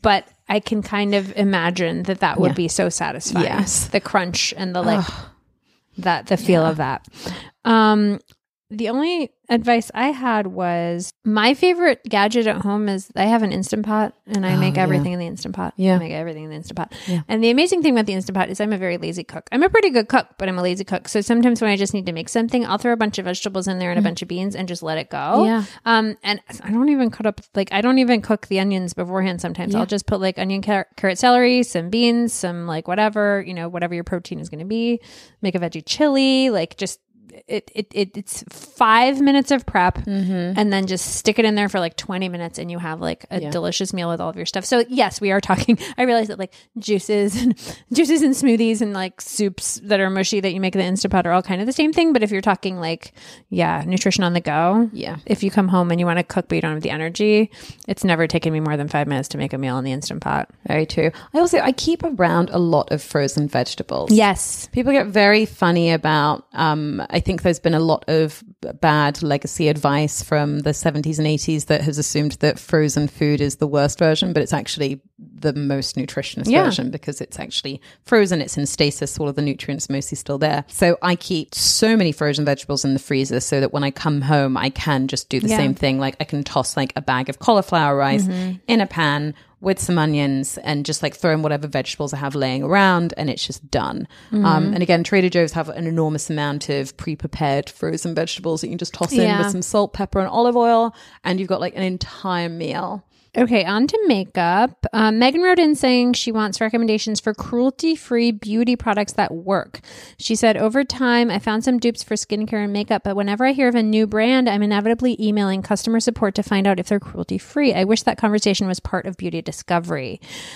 I can kind of imagine that would Yeah. be so satisfying. Yes. The crunch and the like, the feel of that. The only advice I had was my favorite gadget at home is I have an Instant Pot and I make everything in the Instant Pot. Yeah. I make everything in the Instant Pot. Yeah. And the amazing thing about the Instant Pot is I'm a very lazy cook. I'm a pretty good cook, but I'm a lazy cook. So sometimes when I just need to make something, I'll throw a bunch of vegetables in there and a bunch of beans and just let it go. Yeah. And I don't even I don't even cook the onions beforehand sometimes. I'll just put like onion, carrot, celery, some beans, some like whatever, whatever your protein is going to be. Make a veggie chili, like just it's 5 minutes of prep and then just stick it in there for like 20 minutes and you have like a delicious meal with all of your stuff. So yes, we are talking, I realize that like juices and smoothies and like soups that are mushy that you make in the Instant Pot are all kind of the same thing. But if you're talking like, nutrition on the go, if you come home and you want to cook but you don't have the energy, it's never taken me more than 5 minutes to make a meal in the Instant Pot. Very true. I keep around a lot of frozen vegetables. Yes. People get very funny about, I think there's been a lot of bad legacy advice from the 70s and 80s that has assumed that frozen food is the worst version, but it's actually the most nutritious version because it's actually frozen, it's in stasis, all of the nutrients are mostly still there. So I keep so many frozen vegetables in the freezer so that when I come home, I can just do the same thing. Like I can toss like a bag of cauliflower rice in a pan with some onions and just like throw in whatever vegetables I have laying around and it's just done. And again, Trader Joe's have an enormous amount of pre-prepared frozen vegetables that you can just toss in with some salt, pepper and olive oil and you've got like an entire meal. Okay, on to makeup. Megan wrote in saying she wants recommendations for cruelty-free beauty products that work. She said, over time, I found some dupes for skincare and makeup, but whenever I hear of a new brand, I'm inevitably emailing customer support to find out if they're cruelty-free. I wish that conversation was part of Beauty Discovery.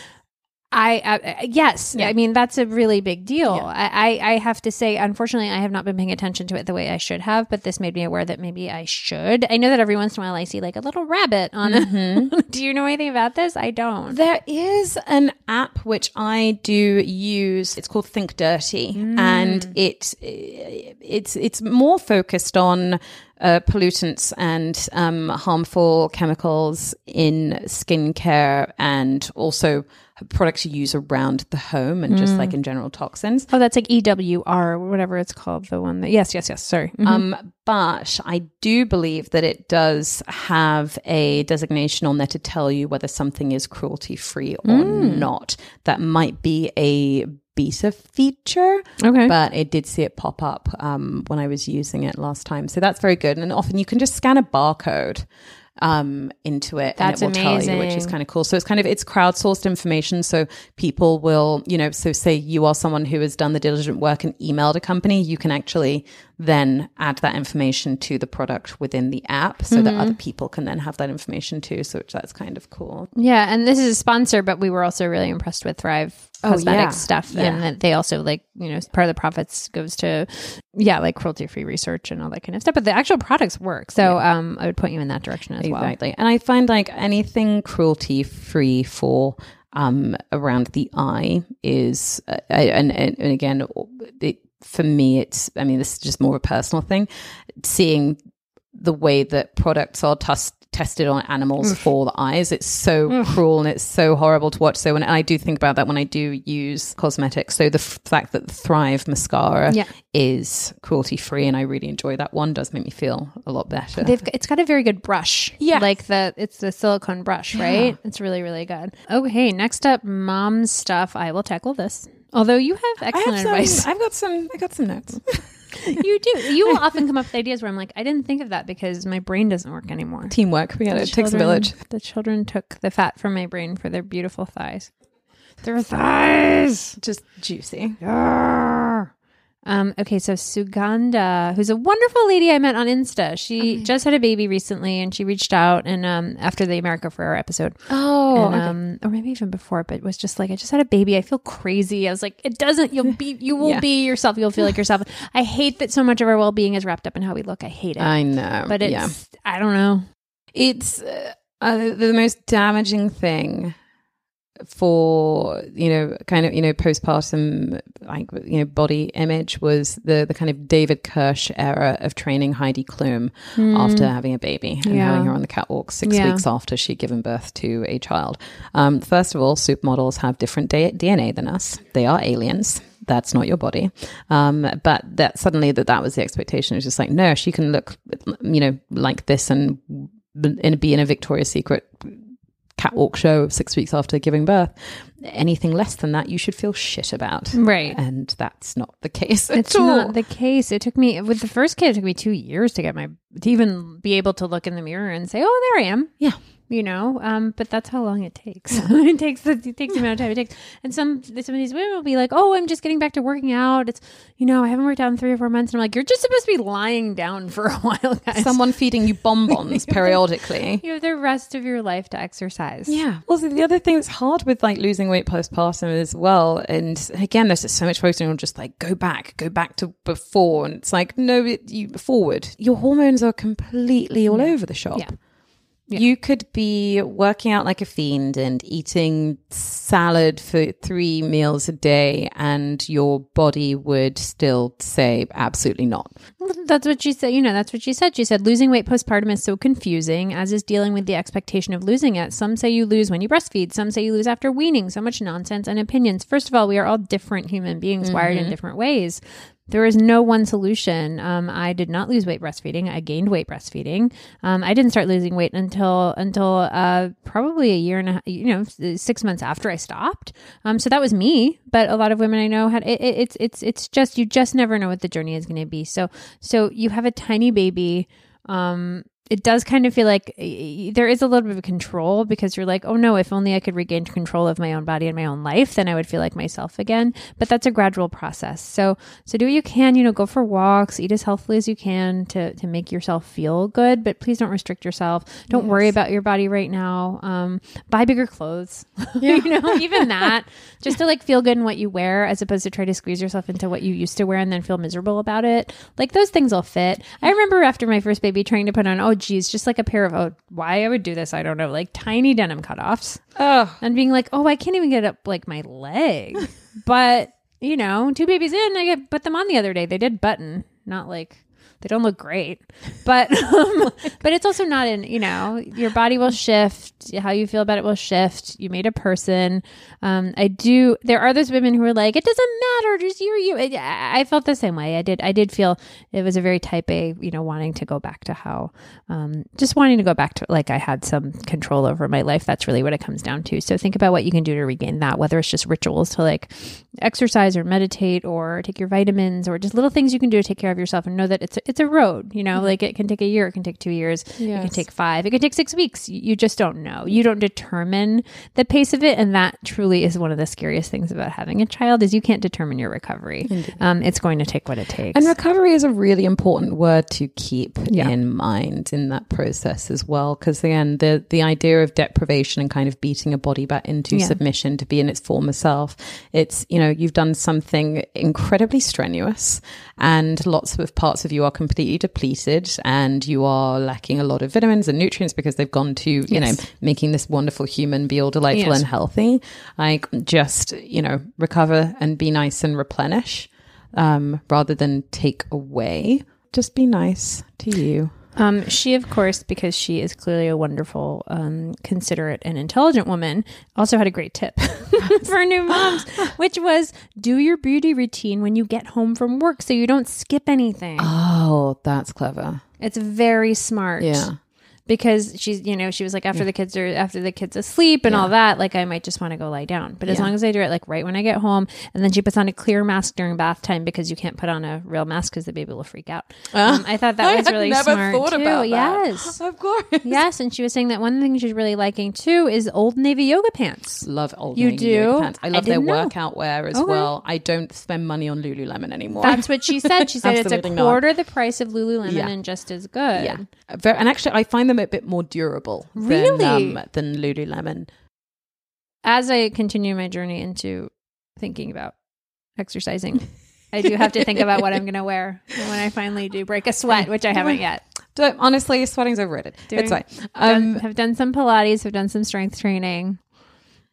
Yes. I mean, that's a really big deal. I have to say, unfortunately, I have not been paying attention to it the way I should have, but this made me aware that maybe I should. I know that every once in a while I see like a little rabbit on it. Do you know anything about this? I don't. There is an app which I do use. It's called Think Dirty, and it's more focused on pollutants and harmful chemicals in skincare and also products you use around the home and just like in general toxins. Oh, that's like EWR or whatever it's called. The one that, yes. Sorry. But I do believe that it does have a designation on there to tell you whether something is cruelty free or not. That might be a beta feature, but I did see it pop up when I was using it last time. So that's very good. And often you can just scan a barcode into it That's and it will amazing. tell you, which is kind of cool. So it's crowdsourced information. So people will, so say you are someone who has done the diligent work and emailed a company, you can actually then add that information to the product within the app so that other people can then have that information too. So that's kind of cool. Yeah. And this is a sponsor, but we were also really impressed with Thrive Cosmetics stuff. And that they also part of the profits goes to, like cruelty-free research and all that kind of stuff. But the actual products work. So I would point you in that direction as well. Exactly. And I find like anything cruelty-free for around the eye is, and again, for me, this is just more of a personal thing. Seeing the way that products are tested on animals for the eyes, it's so cruel and it's so horrible to watch. So when I do think about that when I do use cosmetics, so the fact that the Thrive mascara is cruelty free and I really enjoy that one does make me feel a lot better. It's got a very good brush. Yeah, like it's the silicone brush, right? It's really, really good. Okay, next up, mom stuff. I will tackle this. Although you have excellent advice. I got some notes. You do. You will often come up with ideas where I'm like, I didn't think of that because my brain doesn't work anymore. Teamwork. It takes a village. The children took the fat from my brain for their beautiful thighs. Their thighs! Just juicy. Okay, so Sugandha, who's a wonderful lady I met on Insta. She just had a baby recently and she reached out and after the America Ferrera episode. Oh, or maybe even before, but it was just like, I just had a baby. I feel crazy. I was like, it doesn't, you will be yourself. You'll feel like yourself. I hate that so much of our well-being is wrapped up in how we look. I hate it. I know. But it's, I don't know. It's the most damaging thing for, kind of, postpartum, like, body image was the kind of David Kirsch era of training Heidi Klum after having a baby and having her on the catwalk 6 weeks after she'd given birth to a child. First of all, supermodels have different DNA than us. They are aliens. That's not your body. But that suddenly that was the expectation. It was just like, no, she can look, like this and be in a Victoria's Secret catwalk show 6 weeks after giving birth. Anything less than that, you should feel shit about. Right. And that's not the case at it's all. Not the case. It took me, with the first kid, it took me 2 years to even be able to look in the mirror and say, oh, there I am. Yeah. But that's how long it takes. it takes the amount of time it takes. And some of these women will be like, oh, I'm just getting back to working out. It's, I haven't worked out in 3 or 4 months. And I'm like, you're just supposed to be lying down for a while, guys. Someone feeding you bonbons periodically. You have the rest of your life to exercise. Yeah. Also, the other thing that's hard with like losing weight postpartum as well. And again, there's just so much focusing on just like, go back to before. And it's like, no, forward. Your hormones are completely all over the shop. Yeah. Yeah. You could be working out like a fiend and eating salad for 3 meals a day and your body would still say absolutely not. That's what she said. That's what she said. She said, losing weight postpartum is so confusing, as is dealing with the expectation of losing it. Some say you lose when you breastfeed. Some say you lose after weaning. So much nonsense and opinions. First of all, we are all different human beings wired in different ways. There is no one solution. I did not lose weight breastfeeding. I gained weight breastfeeding. I didn't start losing weight until probably a year and a half, 6 months after I stopped. So that was me. But a lot of women I know had it's just, you just never know what the journey is going to be. So you have a tiny baby. It does kind of feel like there is a little bit of control, because you're like, oh no, if only I could regain control of my own body and my own life, then I would feel like myself again. But that's a gradual process. So do what you can, go for walks, eat as healthily as you can to make yourself feel good, but please don't restrict yourself. Don't worry about your body right now. Buy bigger clothes, even that, just to like feel good in what you wear, as opposed to try to squeeze yourself into what you used to wear and then feel miserable about it. Like those things will fit. I remember after my first baby trying to put on, geez, just like a pair of, why I would do this, I don't know, like tiny denim cutoffs. And being like, I can't even get up like my leg. But, 2 babies in, I put them on the other day. They did button, not like, they don't look great. But but it's also not in, your body will shift. How you feel about it will shift. You made a person. There are those women who are like, it doesn't matter, just you. I felt the same way. I did feel it was a very type A, wanting to go back to how, just wanting to go back to like I had some control over my life. That's really what it comes down to. So think about what you can do to regain that, whether it's just rituals to like exercise or meditate or take your vitamins, or just little things you can do to take care of yourself, and know that it's a road, like it can take a year, it can take 2 years, it can take 5, it can take 6 weeks. You just don't know. You don't determine the pace of it. And that truly is one of the scariest things about having a child, is you can't determine your recovery. It's going to take what it takes. And recovery is a really important word to keep in mind in that process as well. Because again, the idea of deprivation and kind of beating a body back into submission to be in its former self, it's, you've done something incredibly strenuous and lots of parts of you are completely depleted and you are lacking a lot of vitamins and nutrients because they've gone to, making this wonderful human be all delightful and healthy. Like just, recover and be nice and replenish, rather than take away. Just be nice to you. She, of course, because she is clearly a wonderful, considerate and intelligent woman, also had a great tip for new moms, which was do your beauty routine when you get home from work so you don't skip anything. Oh, that's clever. It's very smart. Yeah. Because she's, she was like, after the kids asleep and all that, like I might just want to go lie down. But as long as I do it like right when I get home, and then she puts on a clear mask during bath time, because you can't put on a real mask because the baby will freak out. I thought that was really smart. I never thought about that. Yes, of course. Yes, and she was saying that one thing she's really liking too is Old Navy yoga pants. Love Old Navy yoga pants. I love their workout wear as well. I don't spend money on Lululemon anymore. That's what she said. She said it's a quarter the price of Lululemon and just as good. Yeah, and actually I find them a bit more durable than Lululemon. As I continue my journey into thinking about exercising, I do have to think about what I'm going to wear when I finally do break a sweat, which I haven't yet. Honestly, sweating's overrated. It's fine. Have done some Pilates, have done some strength training.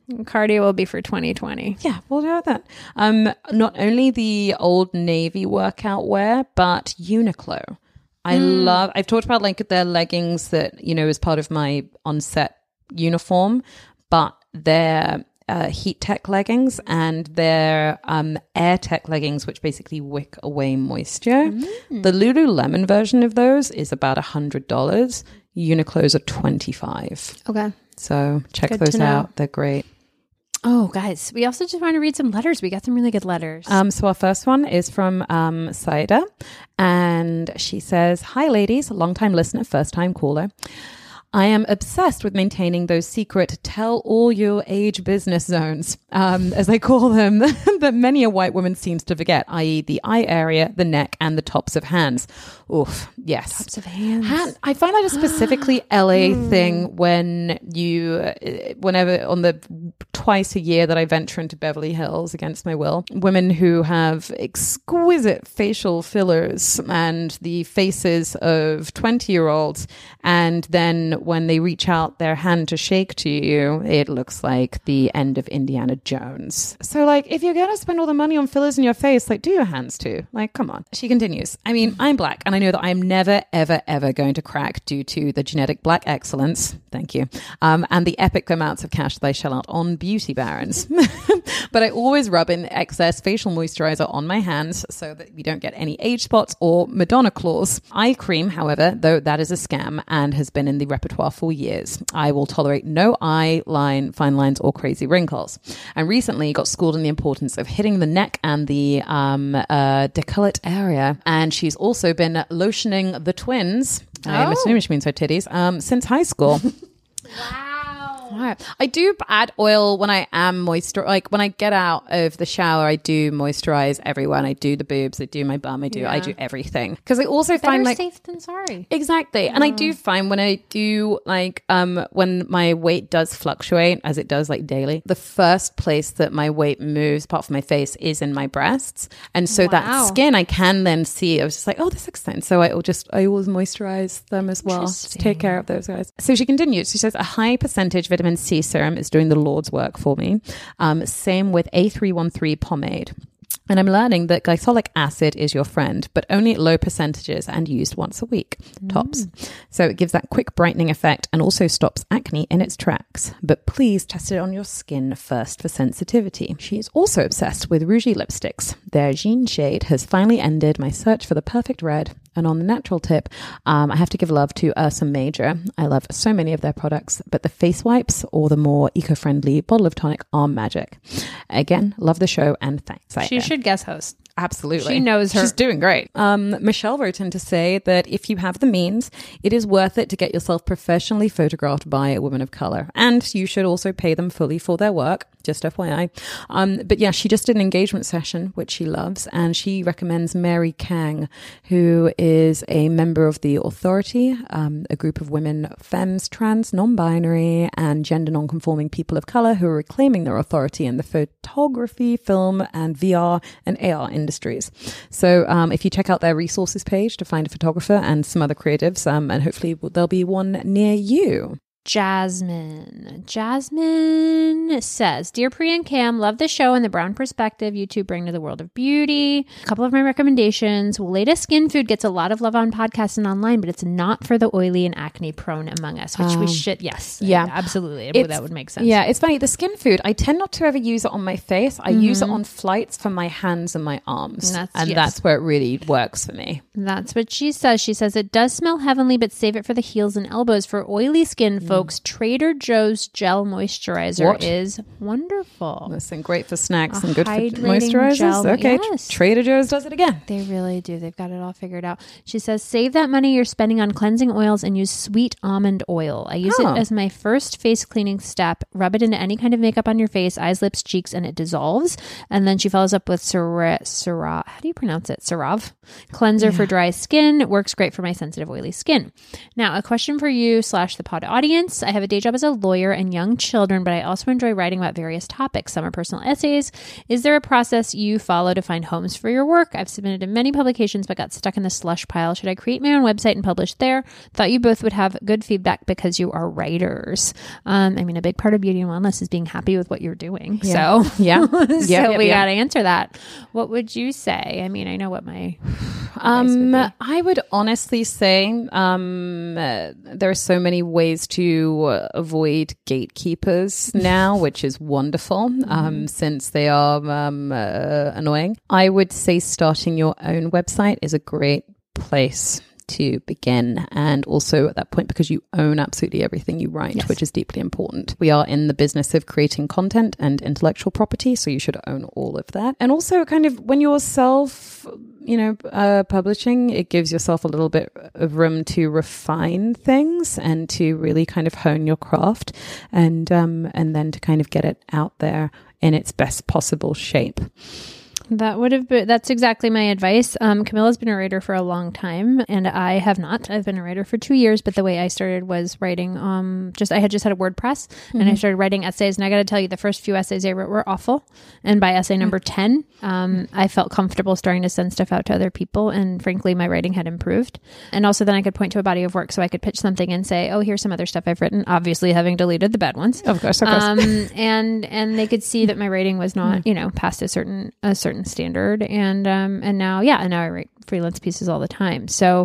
Cardio will be for 2020. Yeah, we'll do that. Not only the Old Navy workout wear, but Uniqlo. I've talked about like their leggings that, you know, is part of my on-set uniform, but their heat tech leggings and their air tech leggings, which basically wick away moisture. The Lululemon version of those is about $100. Uniqlo's are $25. Okay. So check Good those to know. out. They're great. Oh, guys, we also just want to read some letters. We got some really good letters. So our first one is from Saida, and she says, "Hi, ladies, long-time listener, first-time caller. I am obsessed with maintaining those secret tell all your age business zones, as I call them, that many a white woman seems to forget, i.e. the eye area, the neck, and the tops of hands." Oof, yes. Tops of hands. I find that a specifically LA thing when whenever on the twice a year that I venture into Beverly Hills against my will, women who have exquisite facial fillers and the faces of 20-year-olds, and then when they reach out their hand to shake to you, it looks like the end of Indiana Jones. So like, if you're going to spend all the money on fillers in your face, like do your hands too. Like, come on. She continues, "I mean, I'm black and I know that I'm never, ever, ever going to crack due to the genetic black excellence. Thank you. And the epic amounts of cash that I shell out on beauty barons. But I always rub in excess facial moisturizer on my hands so that we don't get any age spots or Madonna claws. Eye cream, however, though that is a scam and has been in the repertoire for years. I will tolerate no eye line, fine lines, or crazy wrinkles. And recently got schooled in the importance of hitting the neck and the décolleté area. And she's also been lotioning the twins. I'm assuming she means her titties, since high school." Wow. I do add oil when I am moisture. Like when I get out of the shower, I do moisturize everywhere. And I do the boobs, I do my bum, I do everything. Because I also find like safe than sorry. Exactly. And I do find when I do like when my weight does fluctuate, as it does like daily, the first place that my weight moves apart from my face is in my breasts. And so that skin I can then see. I was just like, oh, this looks thin. So I always moisturize them as well. Just take care of those guys. So she continues. She says, "A high percentage vitamin C serum is doing the Lord's work for me. Same with A313 pomade. And I'm learning that glycolic acid is your friend, but only at low percentages and used once a week, tops. So it gives that quick brightening effect and also stops acne in its tracks. But please test it on your skin first for sensitivity." She is also obsessed with Rougie lipsticks. Their Jean shade has finally ended my search for the perfect red. And on the natural tip, I have to give love to Ursa Major. I love so many of their products, but the face wipes or the more eco-friendly bottle of tonic are magic. Again, love the show and thanks. She should guest host. Absolutely. She knows her. She's doing great. Michelle wrote in to say that if you have the means, it is worth it to get yourself professionally photographed by a woman of color. And you should also pay them fully for their work, just FYI. But yeah, she just did an engagement session, which she loves. And she recommends Mary Kang, who is a member of the Authority, a group of women, femmes, trans, non-binary, and gender non-conforming people of color who are reclaiming their authority in the photography, film, and VR and AR industries. So if you check out their resources page to find a photographer and some other creatives, and hopefully there'll be one near you. Jasmine says, "Dear Pri and Cam, love the show and the brown perspective you two bring to the world of beauty. A couple of my recommendations. Latest skin food gets a lot of love on podcasts and online, but it's not for the oily and acne prone among us," which we should, yes. Yeah. Absolutely. That would make sense. Yeah, it's funny. The skin food, I tend not to ever use it on my face. I use it on flights for my hands and my arms. That's where it really works for me. That's what she says. She says, "It does smell heavenly, but save it for the heels and elbows. For oily skin, folks, Trader Joe's gel moisturizer is wonderful." Listen, great for snacks and good for hydrating moisturizers. gel, Okay, yes. Trader Joe's does it again. They really do. They've got it all figured out. She says, "Save that money you're spending on cleansing oils and use sweet almond oil. I use it as my first face cleaning step. Rub it into any kind of makeup on your face, eyes, lips, cheeks, and it dissolves." And then she follows up with CeraVe. How do you pronounce it? CeraVe cleanser for dry skin. It works great for my sensitive, oily skin. Now, a question for you / the pod audience. clients. I have a day job as a lawyer and young children, but I also enjoy writing about various topics. Some are personal essays. Is there a process you follow to find homes for your work? I've submitted to many publications, but got stuck in the slush pile. Should I create my own website and publish there? Thought you both would have good feedback because you are writers. I mean, a big part of beauty and wellness is being happy with what you're doing. Yeah. So, Yeah. so we got to answer that. What would you say? I mean, I know what my advice would be. I would honestly say there are so many ways to avoid gatekeepers now, which is wonderful, since they are annoying. I would say starting your own website is a great place to begin, and also at that point, because you own absolutely everything you write, which is deeply important. We are in the business of creating content and intellectual property, so you should own all of that. And also kind of when you're publishing, it gives yourself a little bit of room to refine things and to really kind of hone your craft, and then to kind of get it out there in its best possible shape. That's exactly my advice. Camilla's been a writer for a long time, and I have not. I've been a writer for 2 years, but the way I started was writing, I had just had a WordPress, and I started writing essays, and I got to tell you, the first few essays I wrote were awful. And by essay number 10, I felt comfortable starting to send stuff out to other people, and frankly, my writing had improved. And also then I could point to a body of work, so I could pitch something and say, oh, here's some other stuff I've written, obviously having deleted the bad ones. Of course. And they could see that my writing was not, past a certain standard, and now I write freelance pieces all the time. So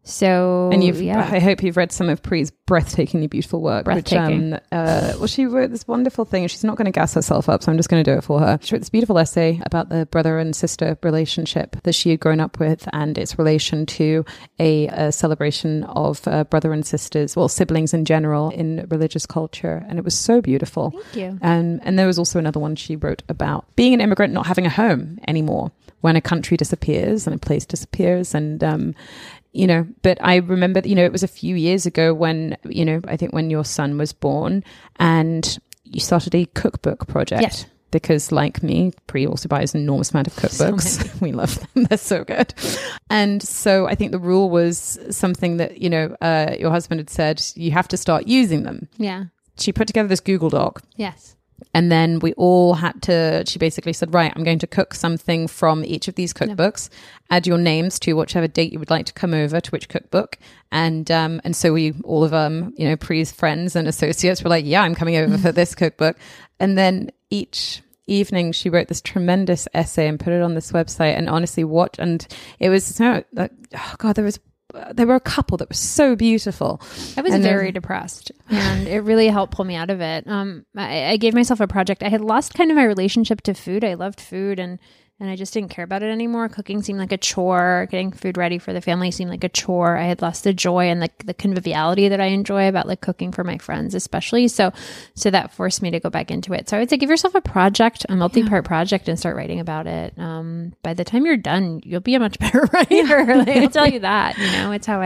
and I hope you've read some of Pri's breathtakingly beautiful work. Breathtaking. She wrote this wonderful thing. She's not going to gas herself up, so I'm just going to do it for her. She wrote this beautiful essay about the brother and sister relationship that she had grown up with, and its relation to a celebration of brother and sisters, well, siblings in general, in religious culture. And it was so beautiful. Thank you. And there was also another one she wrote about being an immigrant, not having a home anymore when a country disappears and a place disappears. And but I remember, it was a few years ago when, I think when your son was born, and you started a cookbook project. Yes. Because like me, Pri also buys an enormous amount of cookbooks. We love them. They're so good. And so I think the rule was something that, your husband had said, you have to start using them. Yeah. She put together this Google Doc. Yes. And then we all she basically said, right, I'm going to cook something from each of these cookbooks, add your names to whichever date you would like to come over to which cookbook. And so we, all of Pri's friends and associates were like, yeah, I'm coming over for this cookbook. And then each evening she wrote this tremendous essay and put it on this website, and honestly it was there were a couple that were so beautiful. I was very depressed, and it really helped pull me out of it. I gave myself a project. I had lost kind of my relationship to food. I loved food, and I just didn't care about it anymore. Cooking seemed like a chore. Getting food ready for the family seemed like a chore. I had lost the joy and the conviviality that I enjoy about cooking for my friends, especially. So that forced me to go back into it. So I would say give yourself a project, a multi-part project, and start writing about it. By the time you're done, you'll be a much better writer. I'll tell you that. It's how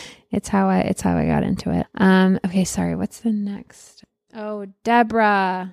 I got into it. Okay, sorry. What's the next? Oh, Deborah.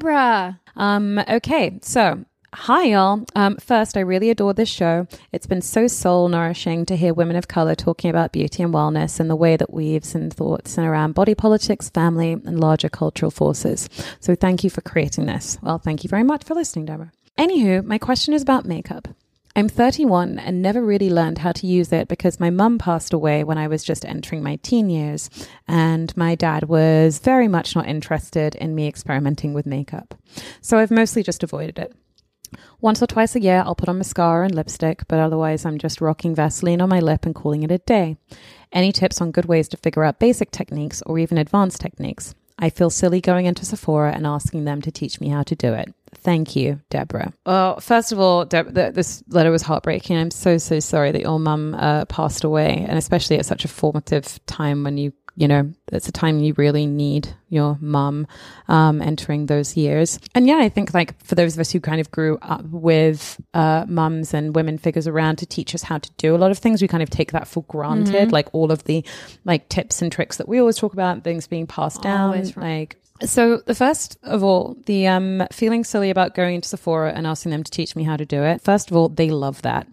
Okay, so. Hi, y'all. First, I really adore this show. It's been so soul-nourishing to hear women of color talking about beauty and wellness in the way that weaves in thoughts and around body politics, family, and larger cultural forces. So thank you for creating this. Well, thank you very much for listening, Deborah. Anywho, my question is about makeup. I'm 31 and never really learned how to use it because my mum passed away when I was just entering my teen years, and my dad was very much not interested in me experimenting with makeup. So I've mostly just avoided it. Once or twice a year, I'll put on mascara and lipstick, but otherwise I'm just rocking Vaseline on my lip and calling it a day. Any tips on good ways to figure out basic techniques or even advanced techniques? I feel silly going into Sephora and asking them to teach me how to do it. Thank you, Deborah. Well, first of all, this letter was heartbreaking. I'm so sorry that your mum passed away, and especially at such a formative time when it's a time you really need your mum entering those years. And yeah, I think for those of us who kind of grew up with mums and women figures around to teach us how to do a lot of things, we kind of take that for granted, all of the tips and tricks that we always talk about, things being passed down. So the first of all, the feeling silly about going into Sephora and asking them to teach me how to do it. First of all, they love that.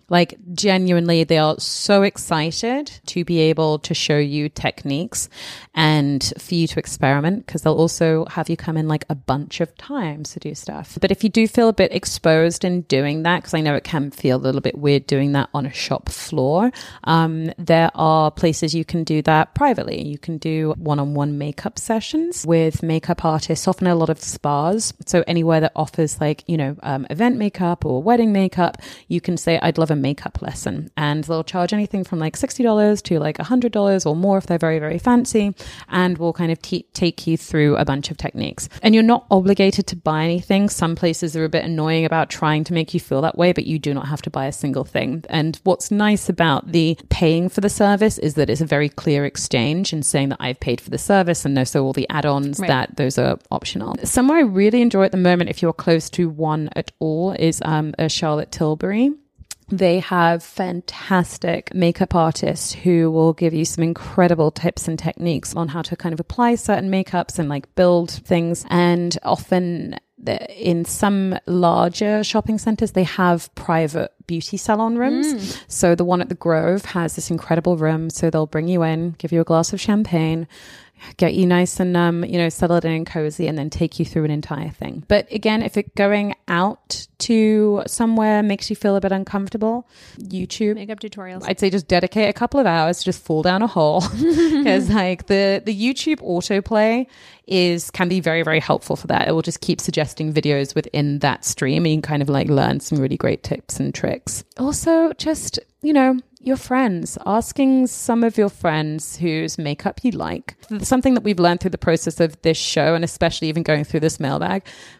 Like genuinely, they are so excited to be able to show you techniques and for you to experiment, because they'll also have you come in like a bunch of times to do stuff. But if you do feel a bit exposed in doing that, because I know it can feel a little bit weird doing that on a shop floor, there are places you can do that privately. You can do one-on-one makeup sessions with makeup artists, often a lot of spas. So anywhere that offers like, event makeup or wedding makeup, you can say, I'd love a makeup lesson, and they'll charge anything from like $60 to like $100 or more if they're very, very fancy, and will kind of take you through a bunch of techniques. And you're not obligated to buy anything. Some places are a bit annoying about trying to make you feel that way, but you do not have to buy a single thing. And what's nice about the paying for the service is that it's a very clear exchange in saying that I've paid for the service, and so all the add-ons, that those are optional. Somewhere I really enjoy at the moment, if you're close to one at all, is a Charlotte Tilbury. They have fantastic makeup artists who will give you some incredible tips and techniques on how to kind of apply certain makeups and like build things. And often in some larger shopping centers, they have private beauty salon rooms. So the one at the Grove has this incredible room. So they'll bring you in, give you a glass of champagne, get you nice and, settled in and cozy, and then take you through an entire thing. But again, if it going out to somewhere makes you feel a bit uncomfortable, YouTube Makeup tutorials. I'd say just dedicate a couple of hours to just fall down a hole, because like the YouTube autoplay can be very, very helpful for that. It will just keep suggesting videos within that stream, and you can kind of like learn some really great tips and tricks. Also, just, your friends, asking some of your friends whose makeup you like. Something that we've learned through the process of this show, and especially even going through this mailbag,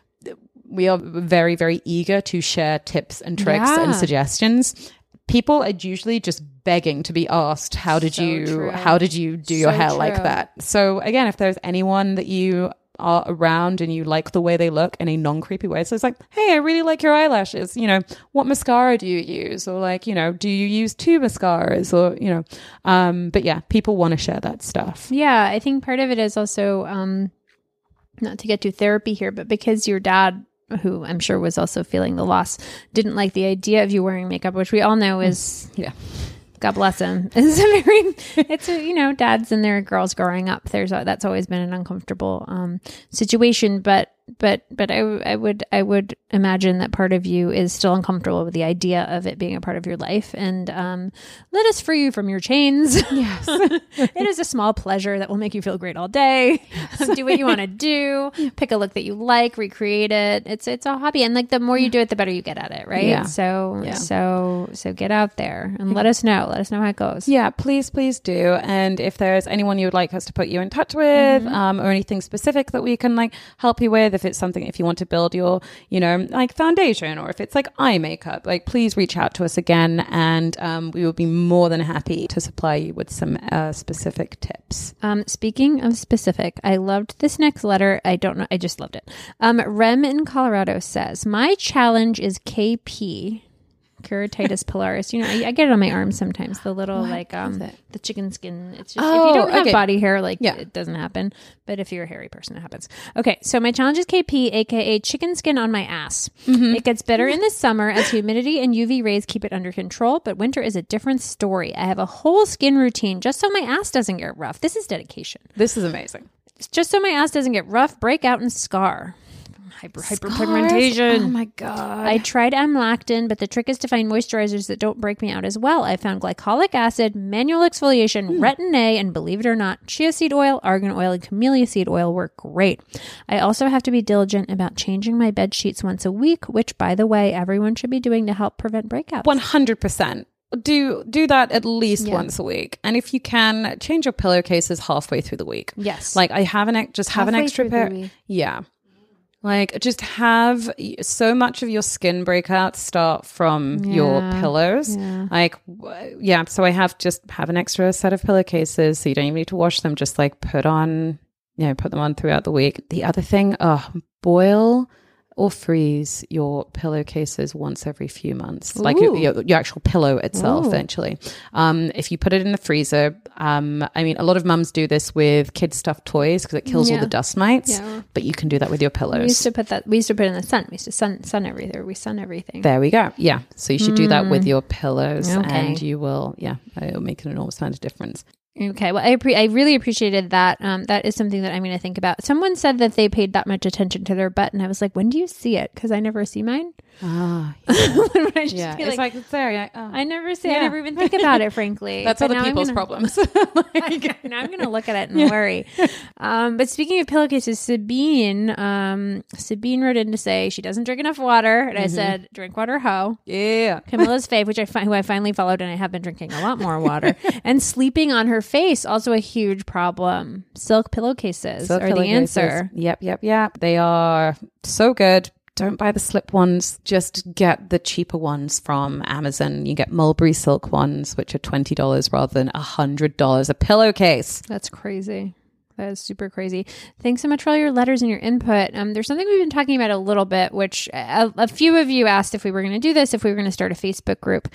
we are very, very eager to share tips and tricks and suggestions. People are usually just begging to be asked, how did you do your hair like that? So again, if there's anyone that you are around and you like the way they look in a non-creepy way, so it's like, hey, I really like your eyelashes, what mascara do you use? Or like, do you use 2 mascaras? Or but yeah, people want to share that stuff. Yeah, I think part of it is also not to get to therapy here, but because your dad, who I'm sure was also feeling the loss, didn't like the idea of you wearing makeup, which we all know is God bless him. It's dads and their girls growing up. That's always been an uncomfortable situation. But I would imagine that part of you is still uncomfortable with the idea of it being a part of your life. And let us free you from your chains. Yes, it is a small pleasure that will make you feel great all day. Do what you want to do. Pick a look that you like. Recreate it. It's a hobby, and like the more you do it, the better you get at it, right? Yeah. So get out there and let us know. Let us know how it goes. Yeah, please do. And if there's anyone you would like us to put you in touch with, or anything specific that we can like help you with, if it's something, if you want to build your, like foundation, or if it's like eye makeup, like please reach out to us again, and we will be more than happy to supply you with some specific tips. Speaking of specific, I loved this next letter. I don't know. I just loved it. Rem in Colorado says, my challenge is KP. Keratitis pilaris. I get it on my arms sometimes. The little the chicken skin. It's just if you don't have body hair, it doesn't happen. But if you're a hairy person, it happens. Okay, so my challenge is KP, aka chicken skin on my ass. It gets better in the summer as humidity and UV rays keep it under control, but winter is a different story. I have a whole skin routine just so my ass doesn't get rough. This is dedication. This is amazing. It's just so my ass doesn't get rough, break out, and scar. Hyperpigmentation. Oh my God. I tried amlactin, but the trick is to find moisturizers that don't break me out as well. I found glycolic acid, manual exfoliation, retin A, and believe it or not, chia seed oil, argan oil, and camellia seed oil work great. I also have to be diligent about changing my bed sheets once a week, which, by the way, everyone should be doing to help prevent breakouts. 100%. Do that at least once a week, and if you can, change your pillowcases halfway through the week. Yes, like I have an extra pair. Yeah. Like, just have so much of your skin breakouts start from your pillows. Yeah. So I have an extra set of pillowcases, so you don't even need to wash them. Just like put them on throughout the week. The other thing, boil or freeze your pillowcases once every few months, like your actual pillow itself, essentially. If you put it in the freezer, I mean, a lot of mums do this with kids' stuffed toys because it kills all the dust mites, but you can do that with your pillows. We used to put it in the sun. We used to sun everything. There we go. Yeah. So you should do that with your pillows and you will, it'll make an enormous amount of difference. Okay. Well, I really appreciated that. That is something that I'm going to think about. Someone said that they paid that much attention to their butt, and I was like, when do you see it? Because I never see mine. It's like it's there. Like, I never see it. I never even think about it, frankly. That's other people's problems. Now I'm going to look at it and worry. But speaking of pillowcases, Sabine wrote in to say she doesn't drink enough water. And I said, drink water, ho. Yeah. Camilla's fave, who I finally followed, and I have been drinking a lot more water. And sleeping on her face, also a huge problem. Silk pillowcases are the answer. Yep. They are so good. Don't buy the slip ones. Just get the cheaper ones from Amazon. You get Mulberry silk ones, which are $20 rather than $100 a pillowcase. That's crazy. That is super crazy. Thanks so much for all your letters and your input. There's something we've been talking about a little bit, which a few of you asked if we were going to do this, if we were going to start a Facebook group.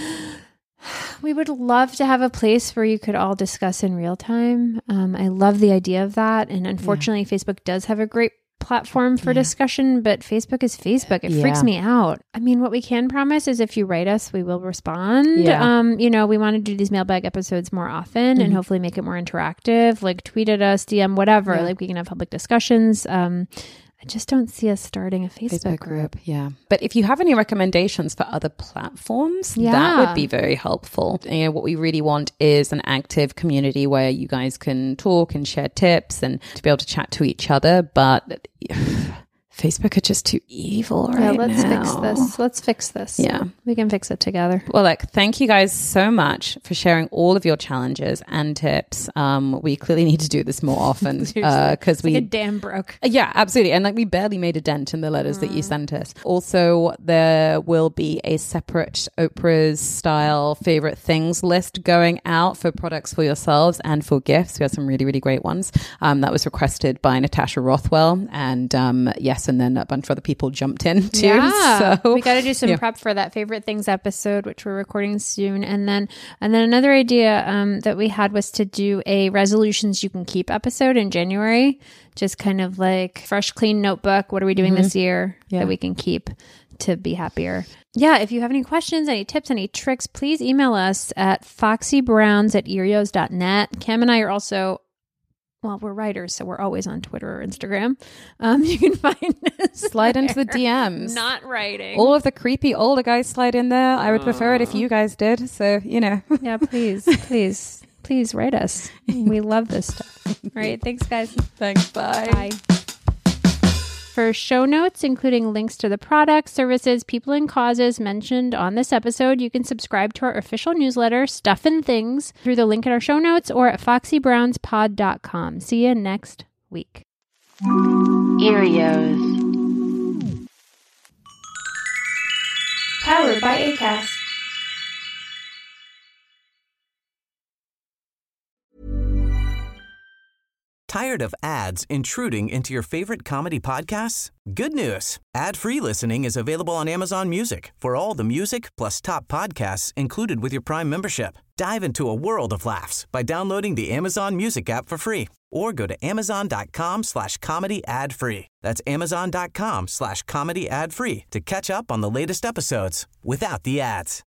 We would love to have a place where you could all discuss in real time. I love the idea of that. And unfortunately, Facebook does have a great platform for discussion, but Facebook is Facebook. It freaks me out. I mean, what we can promise is if you write us, we will respond. We want to do these mailbag episodes more often and hopefully make it more interactive, like tweet at us, DM, whatever. Like we can have public discussions. I just don't see us starting a Facebook group. Yeah. But if you have any recommendations for other platforms, that would be very helpful. What we really want is an active community where you guys can talk and share tips and to be able to chat to each other. But Facebook are just too evil right now. Let's fix this. Yeah. We can fix it together. Well, look, thank you guys so much for sharing all of your challenges and tips. We clearly need to do this more often because we... Like a dam broke. Yeah, absolutely. And we barely made a dent in the letters that you sent us. Also, there will be a separate Oprah's style favorite things list going out for products for yourselves and for gifts. We have some really, really great ones. That was requested by Natasha Rothwell. And yes, and then a bunch of other people jumped in too. Yeah. So we got to do some prep for that favorite things episode, which we're recording soon. And then another idea that we had was to do a resolutions you can keep episode in January. Just kind of like fresh, clean notebook. What are we doing this year that we can keep to be happier? Yeah, if you have any questions, any tips, any tricks, please email us at foxybrowns@erios.net. Cam and I are also... Well, we're writers, so we're always on Twitter or Instagram. You can find us. Slide into the DMs. Not writing. All of the creepy older guys slide in there. I would prefer it if you guys did. So, Yeah, please write us. We love this stuff. All right. Thanks, guys. Thanks. Bye. Bye. For show notes, including links to the products, services, people, and causes mentioned on this episode, you can subscribe to our official newsletter, Stuff and Things, through the link in our show notes or at foxybrowns.pod.com. See you next week. Erios. Powered by Acast. Tired of ads intruding into your favorite comedy podcasts? Good news. Ad-free listening is available on Amazon Music for all the music plus top podcasts included with your Prime membership. Dive into a world of laughs by downloading the Amazon Music app for free or go to amazon.com/comedy ad-free. That's amazon.com/comedy ad-free to catch up on the latest episodes without the ads.